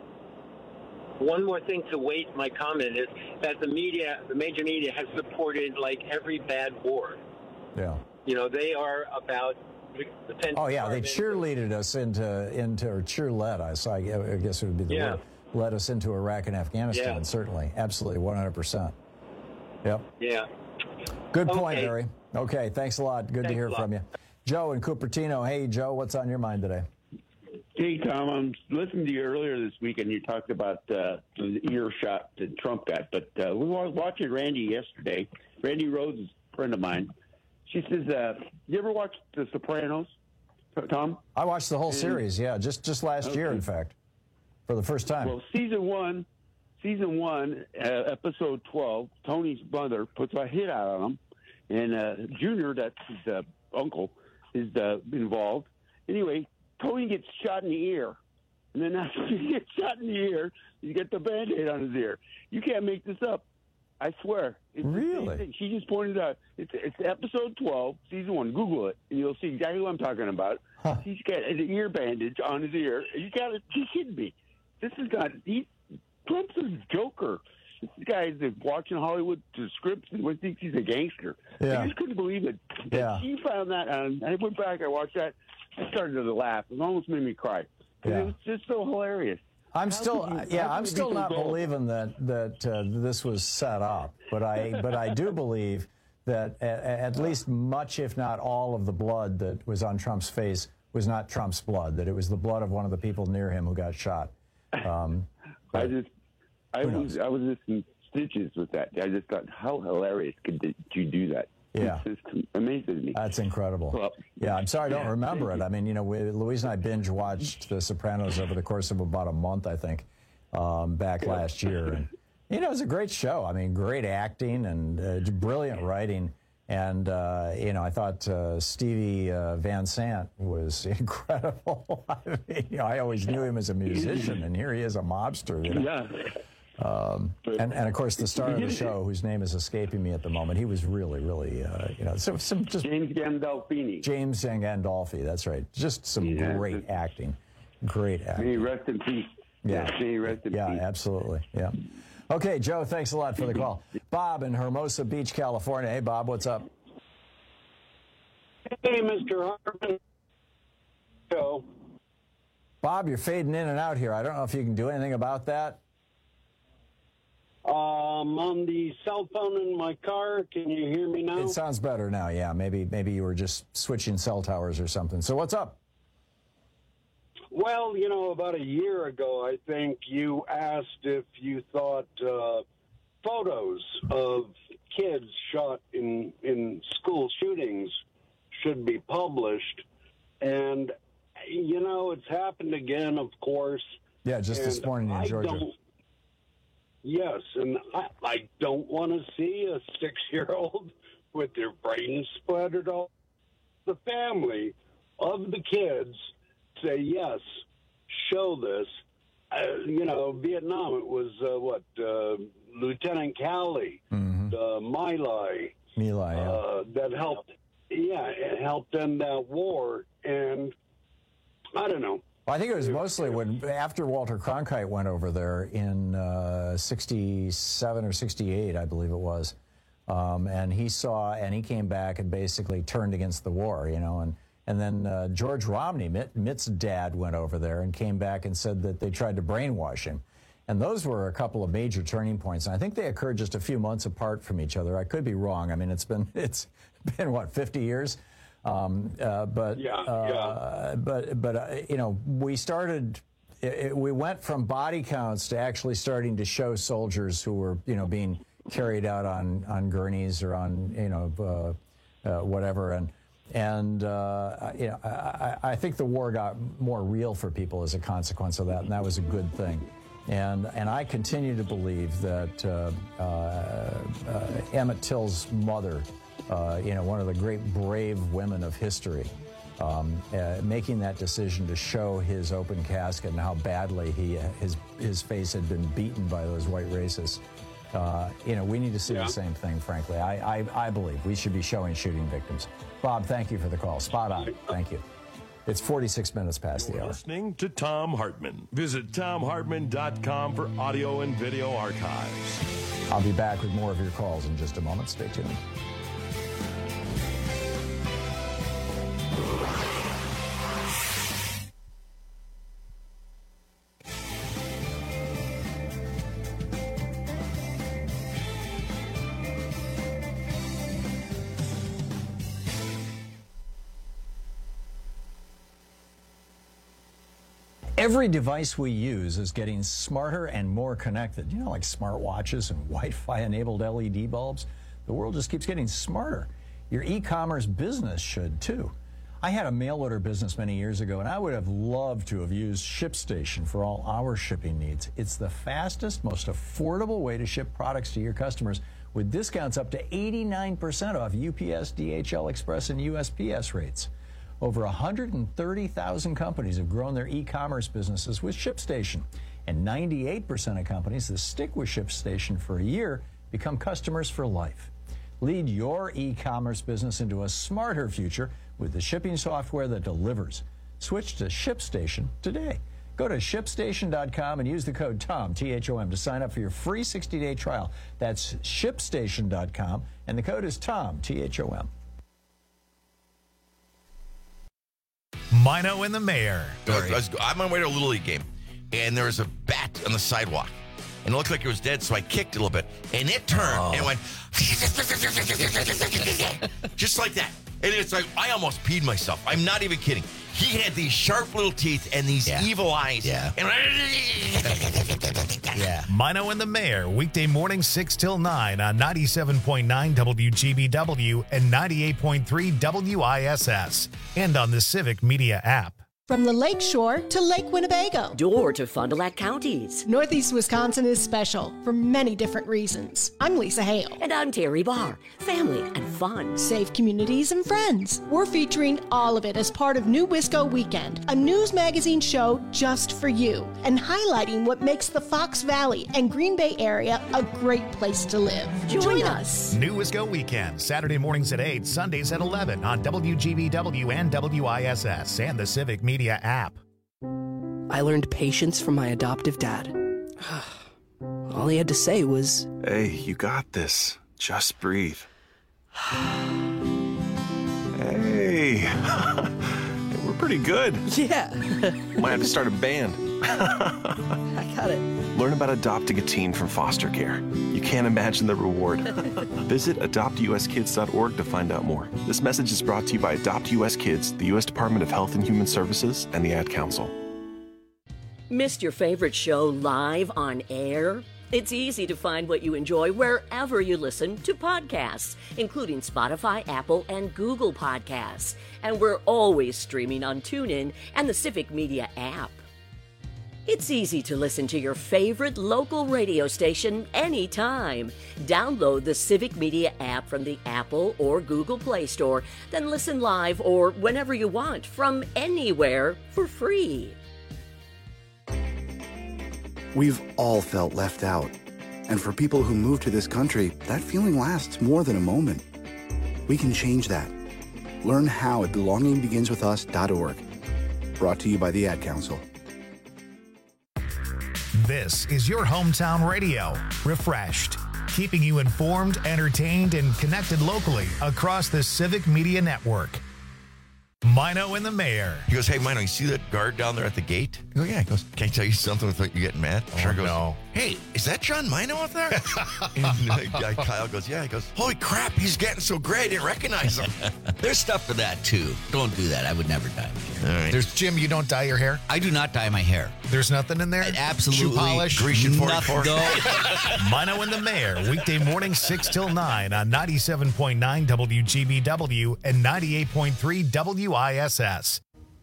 One more thing to weight my comment is that the media, the major media, has supported like every bad war. Yeah. You know, they are about the Defense Oh yeah, they Department. cheerleaded us into into or cheerled us. I, I guess it would be the Yeah. word. Led us into Iraq and Afghanistan. Yeah. Certainly, absolutely, one hundred percent. Yep. Yeah. Good point, Okay. Barry. Okay, thanks a lot. Good to Thanks hear a lot. from you. Joe in Cupertino. Hey, Joe, what's on your mind today? Hey, Tom, I'm listening to you earlier this week, and you talked about uh, the earshot that Trump got. But uh, we were watching Randy yesterday. Randy Rhodes is a friend of mine. She says, uh, you ever watch The Sopranos, Tom? I watched the whole And- series, yeah, just just last year, Okay. in fact, for the first time. Well, season one, season one, uh, episode twelve, Tony's brother puts a hit out on him, and uh, Junior, that's his uh, uncle, is uh, involved. Anyway, Tony gets shot in the ear, and then after he gets shot in the ear, you get the Band-Aid on his ear. You can't make this up. I swear. It's the same Really? thing. She just pointed out. It's, it's episode twelve, season one. Google it, and you'll see exactly what I'm talking about. He's got an ear bandage on his ear. You got to be kidding me. This is not. He, Trump's a joker. This guy is watching Hollywood scripts and thinks he's a gangster. Yeah. I just couldn't believe it. Yeah. She found that, and I went back. I watched that. I started to laugh. It almost made me cry. 'Cause Yeah. It was just so hilarious. I'm How still, could you- yeah, how I'm could you still be so not dull? believing that that uh, this was set up, but I, but I do believe that at, at least much, if not all, of the blood that was on Trump's face was not Trump's blood. That it was the blood of one of the people near him who got shot. Um, I just, I was, I was just in stitches with that. I just thought, how hilarious could th- you do that? Yeah. It's just amazing me. That's incredible. Well, yeah, I'm sorry I don't yeah, remember thank it. you. I mean, you know, we, Louise and I binge watched The Sopranos over the course of about a month, I think, um, back last year. And, you know, it was a great show. I mean, great acting and uh, brilliant writing. And, uh, you know, I thought uh, Stevie uh, Van Sant was incredible. I mean, you know, I always knew him as a musician, and here he is, a mobster. You know? Yeah. Um, and, and of course, the star of the show, whose name is escaping me at the moment, he was really, really, uh, you know, some, some just James Gandolfini. James Gandolfi, that's right. Just some Yeah. great acting, great May he acting. rest in peace. Yeah, May he rest in yeah, peace. absolutely. Yeah. Okay, Joe, thanks a lot for the call. Bob in Hermosa Beach, California. Hey, Bob, what's up? Hey, Mister Hartman. So, Bob, you're fading in and out here. I don't know if you can do anything about that. Um, on the cell phone in my car. Can you hear me now? It sounds better now, yeah. Maybe maybe you were just switching cell towers or something. So what's up? Well, you know, about a year ago, I think you asked if you thought uh, photos of kids shot in, in school shootings should be published. And, you know, it's happened again, of course. Yeah, just this morning in I Georgia. Don't, yes, and I, I don't want to see a six-year-old with their brains splattered all the family of the kids say, yes, show this. Uh, you know, Vietnam, it was, uh, what, uh, Lieutenant Calley, mm-hmm. uh, My Lai, My Lai, yeah. uh, that helped, yeah, it helped end that war. And I don't know. Well, I think it was mostly when after Walter Cronkite went over there in uh, sixty-seven or sixty-eight, I believe it was, um, and he saw and he came back and basically turned against the war, you know, and and then uh, George Romney, Mitt, Mitt's dad, went over there and came back and said that they tried to brainwash him, and those were a couple of major turning points, and I think they occurred just a few months apart from each other. I could be wrong. I mean, it's been it's been what fifty years. Um, uh, but, yeah, uh, yeah. but, but, uh, you know, we started, it, it, we went from body counts to actually starting to show soldiers who were, you know, being carried out on, on gurneys or on, you know, uh, uh, whatever. And, and, uh, you know, I, I think the war got more real for people as a consequence of that. And that was a good thing. And, and I continue to believe that, uh, uh, uh, Emmett Till's mother, Uh, you know, one of the great brave women of history, um, uh, making that decision to show his open casket and how badly he his his face had been beaten by those white racists. Uh, you know, we need to see yeah. the same thing, frankly. I, I, I believe we should be showing shooting victims. Bob, thank you for the call. Spot on. Thank you. It's forty-six minutes past You're the hour. Listening to Thom Hartmann. Visit thom hartmann dot com for audio and video archives. I'll be back with more of your calls in just a moment. Stay tuned. Every device we use is getting smarter and more connected. You know, like smartwatches and Wi-Fi enabled L E D bulbs. The world just keeps getting smarter. Your e-commerce business should too. I had a mail order business many years ago, and I would have loved to have used ShipStation for all our shipping needs. It's the fastest, most affordable way to ship products to your customers with discounts up to eighty-nine percent off U P S, D H L Express, and U S P S rates. Over one hundred thirty thousand companies have grown their e-commerce businesses with ShipStation, and ninety-eight percent of companies that stick with ShipStation for a year become customers for life. Lead your e-commerce business into a smarter future with the shipping software that delivers. Switch to ShipStation today. Go to ship station dot com and use the code THOM, T H O M, to sign up for your free sixty-day trial. That's ship station dot com, and the code is THOM, T H O M. Mino and the Mayor. I was, I'm on my way to a Little League game, and there was a bat on the sidewalk. And it looked like it was dead, so I kicked it a little bit. And it turned oh. and went just like that. And it's like, I almost peed myself. I'm not even kidding. He had these sharp little teeth and these yeah. evil eyes. Yeah. And yeah. Mino and the Mayor, weekday morning six till nine on ninety-seven point nine W G B W and ninety-eight point three W I S S. And on the Civic Media app. From the Lake Shore to Lake Winnebago. Door to Fond du Lac counties. Northeast Wisconsin is special for many different reasons. I'm Lisa Hale. And I'm Terry Barr. Family and fun. Safe communities and friends. We're featuring all of it as part of New Wisco Weekend, a news magazine show just for you, and highlighting what makes the Fox Valley and Green Bay area a great place to live. Join, Join us. New Wisco Weekend, Saturday mornings at eight, Sundays at eleven on W G B W and W I S S and the Civic Media app. I learned patience from my adoptive dad. All he had to say was, "Hey, you got this. Just breathe." Hey, We're pretty good. Yeah. Might have to start a band. I got it. Learn about adopting a teen from foster care. You can't imagine the reward. Visit adopt u s kids dot org to find out more. This message is brought to you by Adopt U S Kids, the U S Department of Health and Human Services, and the Ad Council. Missed your favorite show live on air? It's easy to find what you enjoy wherever you listen to podcasts, including Spotify, Apple, and Google Podcasts. And we're always streaming on TuneIn and the Civic Media app. It's easy to listen to your favorite local radio station anytime. Download the Civic Media app from the Apple or Google Play Store, then listen live or whenever you want from anywhere for free. We've all felt left out. And for people who move to this country, that feeling lasts more than a moment. We can change that. Learn how at belonging begins with us dot org. Brought to you by the Ad Council. This is your hometown radio, refreshed, keeping you informed, entertained, and connected locally across the Civic Media Network. Mino and the Mayor. He goes, hey, Mino, you see that guard down there at the gate? I go, yeah. He goes, can I tell you something without you getting mad? Oh, sure goes, no. Hey, is that John Mino out there? And uh, Kyle goes, yeah. He goes, holy crap, he's getting so gray, I didn't recognize him. There's stuff for that, too. Don't do that. I would never dye my hair. All right. There's Jim, you don't dye your hair? I do not dye my hair. There's nothing in there? Absolutely. Shoe polish? Grecian forty-four? No. Mino and the Mayor, weekday morning six till nine on ninety-seven point nine W G B W and ninety-eight point three W I S S.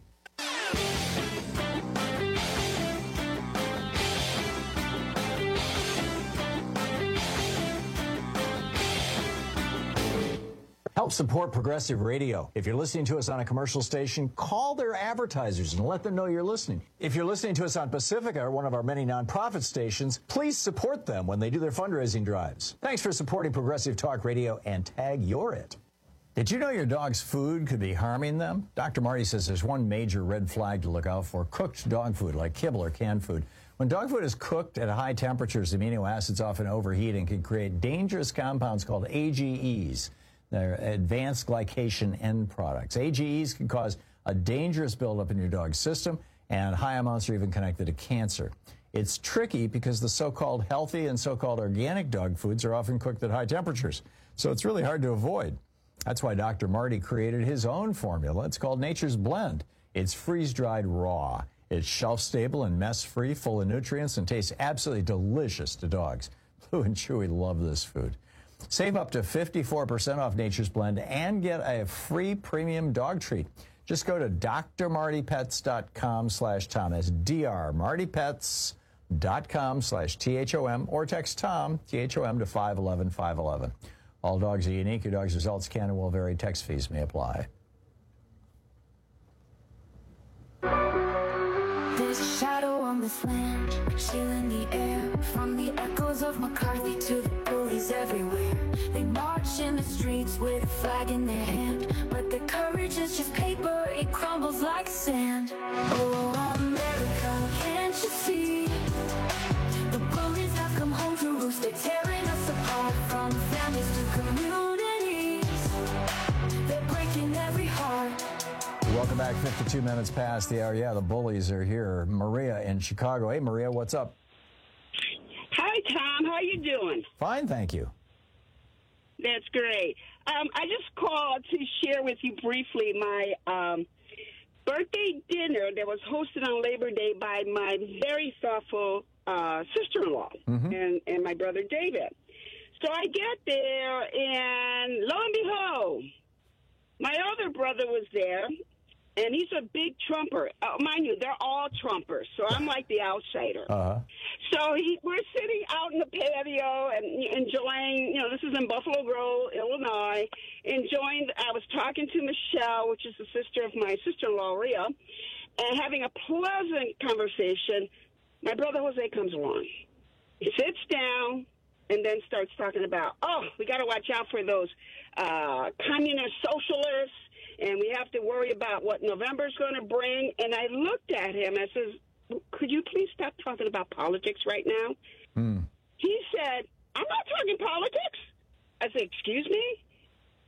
Help support Progressive Radio. If you're listening to us on a commercial station, call their advertisers and let them know you're listening. If you're listening to us on Pacifica, or one of our many nonprofit stations, please support them when they do their fundraising drives. Thanks for supporting Progressive Talk Radio and tag You're It. Did you know your dog's food could be harming them? Doctor Marty says there's one major red flag to look out for: cooked dog food, like kibble or canned food. When dog food is cooked at high temperatures, amino acids often overheat and can create dangerous compounds called A G Es. They're advanced glycation end products. A G Es can cause a dangerous buildup in your dog's system, and high amounts are even connected to cancer. It's tricky because the so-called healthy and so-called organic dog foods are often cooked at high temperatures, so it's really hard to avoid. That's why Doctor Marty created his own formula. It's called Nature's Blend. It's freeze-dried raw. It's shelf-stable and mess-free, full of nutrients, and tastes absolutely delicious to dogs. Blue and Chewy love this food. Save up to fifty-four percent off Nature's Blend and get a free premium dog treat. Just go to d r marty pets dot com slash Tom. That's D R marty pets dot com slash T H O M, or text Tom, T H O M, to five one one five one one. All dogs are unique. Your dog's results can and will vary. Text fees may apply. There's a shadow on this land, chill in the air. From the echoes of McCarthy to the bullies everywhere. They march in the streets with a flag in their hand, but their courage is just paper, it crumbles like sand. Oh, America, can't you see? The bullies have come home to roost. They're tearing us apart, from families to communities. They're breaking every heart. Welcome back. fifty-two minutes past the hour. Yeah, the bullies are here. Maria in Chicago. Hey, Maria, what's up? Hi, Tom. How you doing? Fine, thank you. That's great. Um, I just called to share with you briefly my um, birthday dinner that was hosted on Labor Day by my very thoughtful uh, sister-in-law mm-hmm. and, and my brother David. So I get there, and lo and behold, my other brother was there, and he's a big Trumper. Uh, mind you, they're all Trumpers, so I'm like the outsider. Uh-huh. So he, we're sitting out in the patio and enjoying, you know, this is in Buffalo Grove, Illinois, enjoying, I was talking to Michelle, which is the sister of my sister-in-law, Rhea, and having a pleasant conversation. My brother Jose comes along. He sits down and then starts talking about, oh, we got to watch out for those uh, communist socialists, and we have to worry about what November's going to bring. And I looked at him and I says, could you please stop talking about politics right now? Mm. He said, I'm not talking politics. I said, excuse me?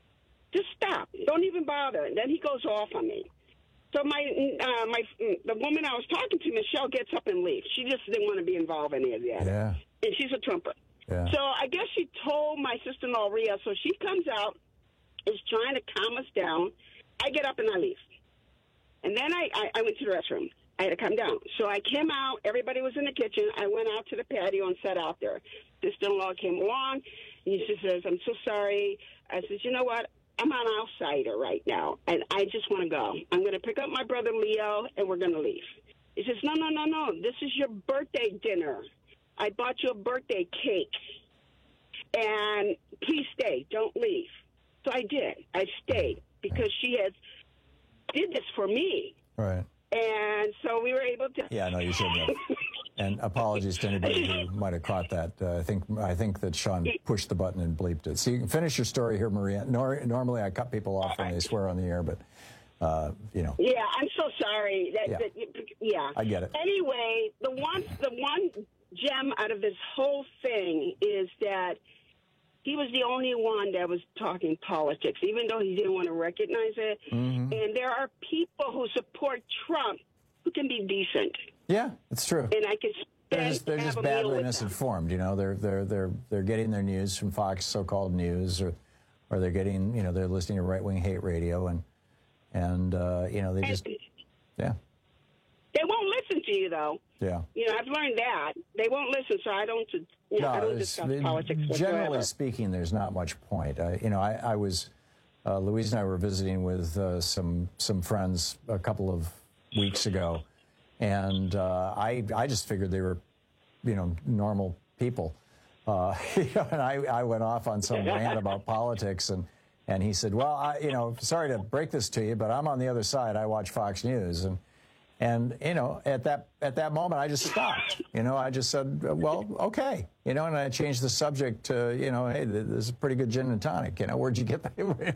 Just stop. Don't even bother. And then he goes off on me. So my uh, my the woman I was talking to, Michelle, gets up and leaves. She just didn't want to be involved in any of that. Yeah. And she's a Trumper. Yeah. So I guess she told my sister-in-law, Rhea, so she comes out, is trying to calm us down. I get up and I leave. And then I, I, I went to the restroom. I had to come down. So I came out. Everybody was in the kitchen. I went out to the patio and sat out there. Sister-in-law came along, and she says, I'm so sorry. I said, you know what? I'm an outsider right now, and I just want to go. I'm going to pick up my brother Leo, and we're going to leave. He says, no, no, no, no. This is your birthday dinner. I bought you a birthday cake, and please stay. Don't leave. So I did. I stayed because she has did this for me. Right. And so we were able to. Yeah, no, you shouldn't have. And apologies to anybody who might have caught that. Uh, I think I think that Sean pushed the button and bleeped it. So you can finish your story here, Maria. Nor, normally I cut people off when they swear on the air, but, uh, you know. Yeah, I'm so sorry. That, Yeah. that, yeah. I get it. Anyway, the one, the one gem out of this whole thing is that he was the only one that was talking politics, even though he didn't want to recognize it. Mm-hmm. And there are people who support Trump who can be decent. Yeah, it's true. And I can They're just, they're just badly misinformed. You know, they're they're they're they're getting their news from Fox so-called news, or or they're getting, you know, they're listening to right-wing hate radio, and and uh, you know, they just yeah. They won't listen to you, though. Yeah. You know, I've learned that. They won't listen, so I don't, you know, No, I don't it's- discuss it- politics Generally whatsoever. speaking, there's not much point. I, you know, I, I was, uh, Louise and I were visiting with uh, some some friends a couple of weeks ago, and uh, I I just figured they were, you know, normal people. Uh, you know, and I, I went off on some rant about politics, and and he said, well, I, you know, sorry to break this to you, but I'm on the other side. I watch Fox News, and. And, you know, at that at that moment, I just stopped. You know, I just said, well, okay. You know, and I changed the subject to, you know, hey, this is a pretty good gin and tonic. You know, where'd you get that?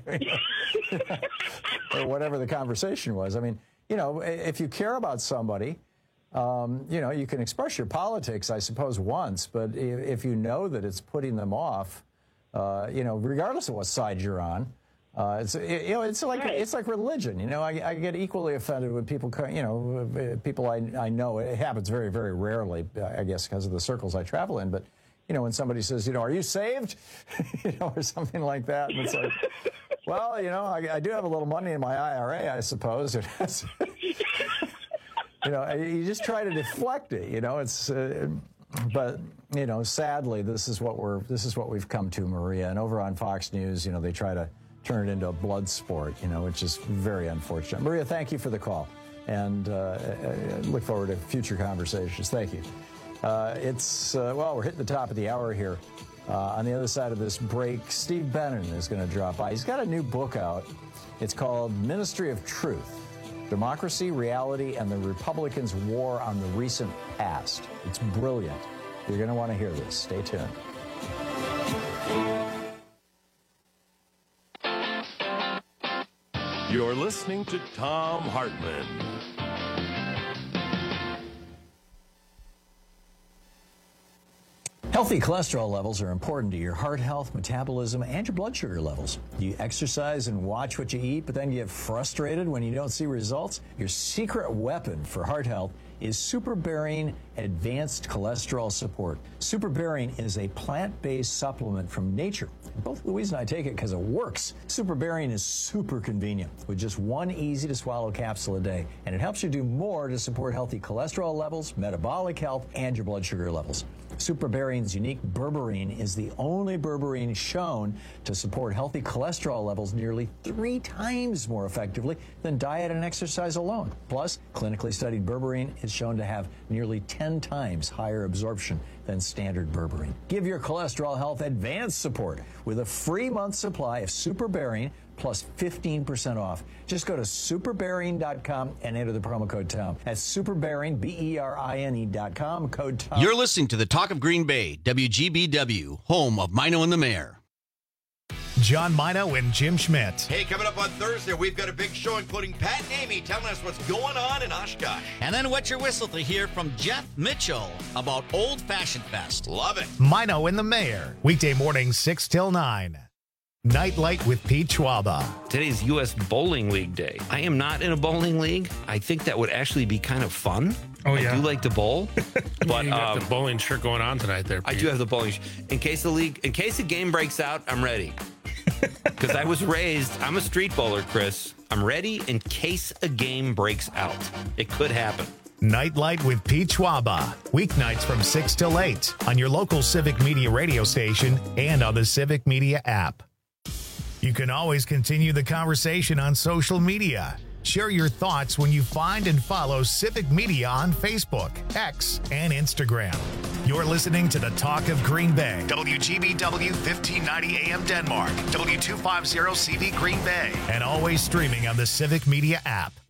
Or whatever the conversation was. I mean, you know, if you care about somebody, um, you know, you can express your politics, I suppose, once. But if you know that it's putting them off, uh, you know, regardless of what side you're on, Uh, it's you know it's like Right. it's like religion. You know, I, I get equally offended when people, co- you know, people I I know. It happens very very rarely, I guess, because of the circles I travel in. But you know, when somebody says, you know, are you saved, you know, or something like that, and it's like, well, you know, I, I do have a little money in my I R A, I suppose. You know, you just try to deflect it. You know, it's. Uh, But you know, sadly, this is what we're this is what we've come to, Maria. And over on Fox News, you know, they try to turn it into a blood sport, you know, which is very unfortunate. Maria, thank you for the call, and uh, I look forward to future conversations. Thank you. Uh, it's uh, well, we're hitting the top of the hour here. Uh, on the other side of this break, Steve Bannon is going to drop by. He's got a new book out. It's called Ministry of Truth: Democracy, Reality, and the Republicans' War on the Recent Past. It's brilliant. You're going to want to hear this. Stay tuned. You're listening to Thom Hartmann. Healthy cholesterol levels are important to your heart health, metabolism, and your blood sugar levels. Do you exercise and watch what you eat, but then get frustrated when you don't see results? Your secret weapon for heart health is SuperBarian Advanced Cholesterol Support. SuperBarian is a plant-based supplement from nature. Both Louise and I take it because it works. SuperBarian is super convenient with just one easy-to-swallow capsule a day, and it helps you do more to support healthy cholesterol levels, metabolic health, and your blood sugar levels. SuperBarian's unique berberine is the only berberine shown to support healthy cholesterol levels nearly three times more effectively than diet and exercise alone. Plus, clinically studied berberine is shown to have nearly ten times higher absorption than standard berberine. Give your cholesterol health advanced support with a free month supply of SuperBarian plus fifteen percent off. Just go to superbarian dot com and enter the promo code Tom. That's superbarian, B E R I N E dot com, code Tom. You're listening to the Talk of Green Bay, W G B W, home of Mino and the Mayor. John Mino and Jim Schmidt. Hey, coming up on Thursday, we've got a big show, including Pat and Amy telling us what's going on in Oshkosh. And then wet your whistle to hear from Jeff Mitchell about Old Fashioned Fest. Love it. Mino and the Mayor. Weekday mornings, six till nine. Nightlight with Pete Schwaba. Today's U S Bowling League Day. I am not in a bowling league. I think that would actually be kind of fun. Oh, yeah. I do like to bowl. But you got um, the bowling shirt going on tonight there, Pete. I do have the bowling shirt. In case the league, in case the game breaks out, I'm ready. Because I was raised, I'm a street bowler, Chris. I'm ready in case a game breaks out. It could happen. Nightlight with Pete Schwaba. Weeknights from six till eight on your local Civic Media radio station and on the Civic Media app. You can always continue the conversation on social media. Share your thoughts when you find and follow Civic Media on Facebook, X, and Instagram. You're listening to the Talk of Green Bay. W G B W fifteen ninety A M Denmark, W two fifty C V Green Bay, and always streaming on the Civic Media app.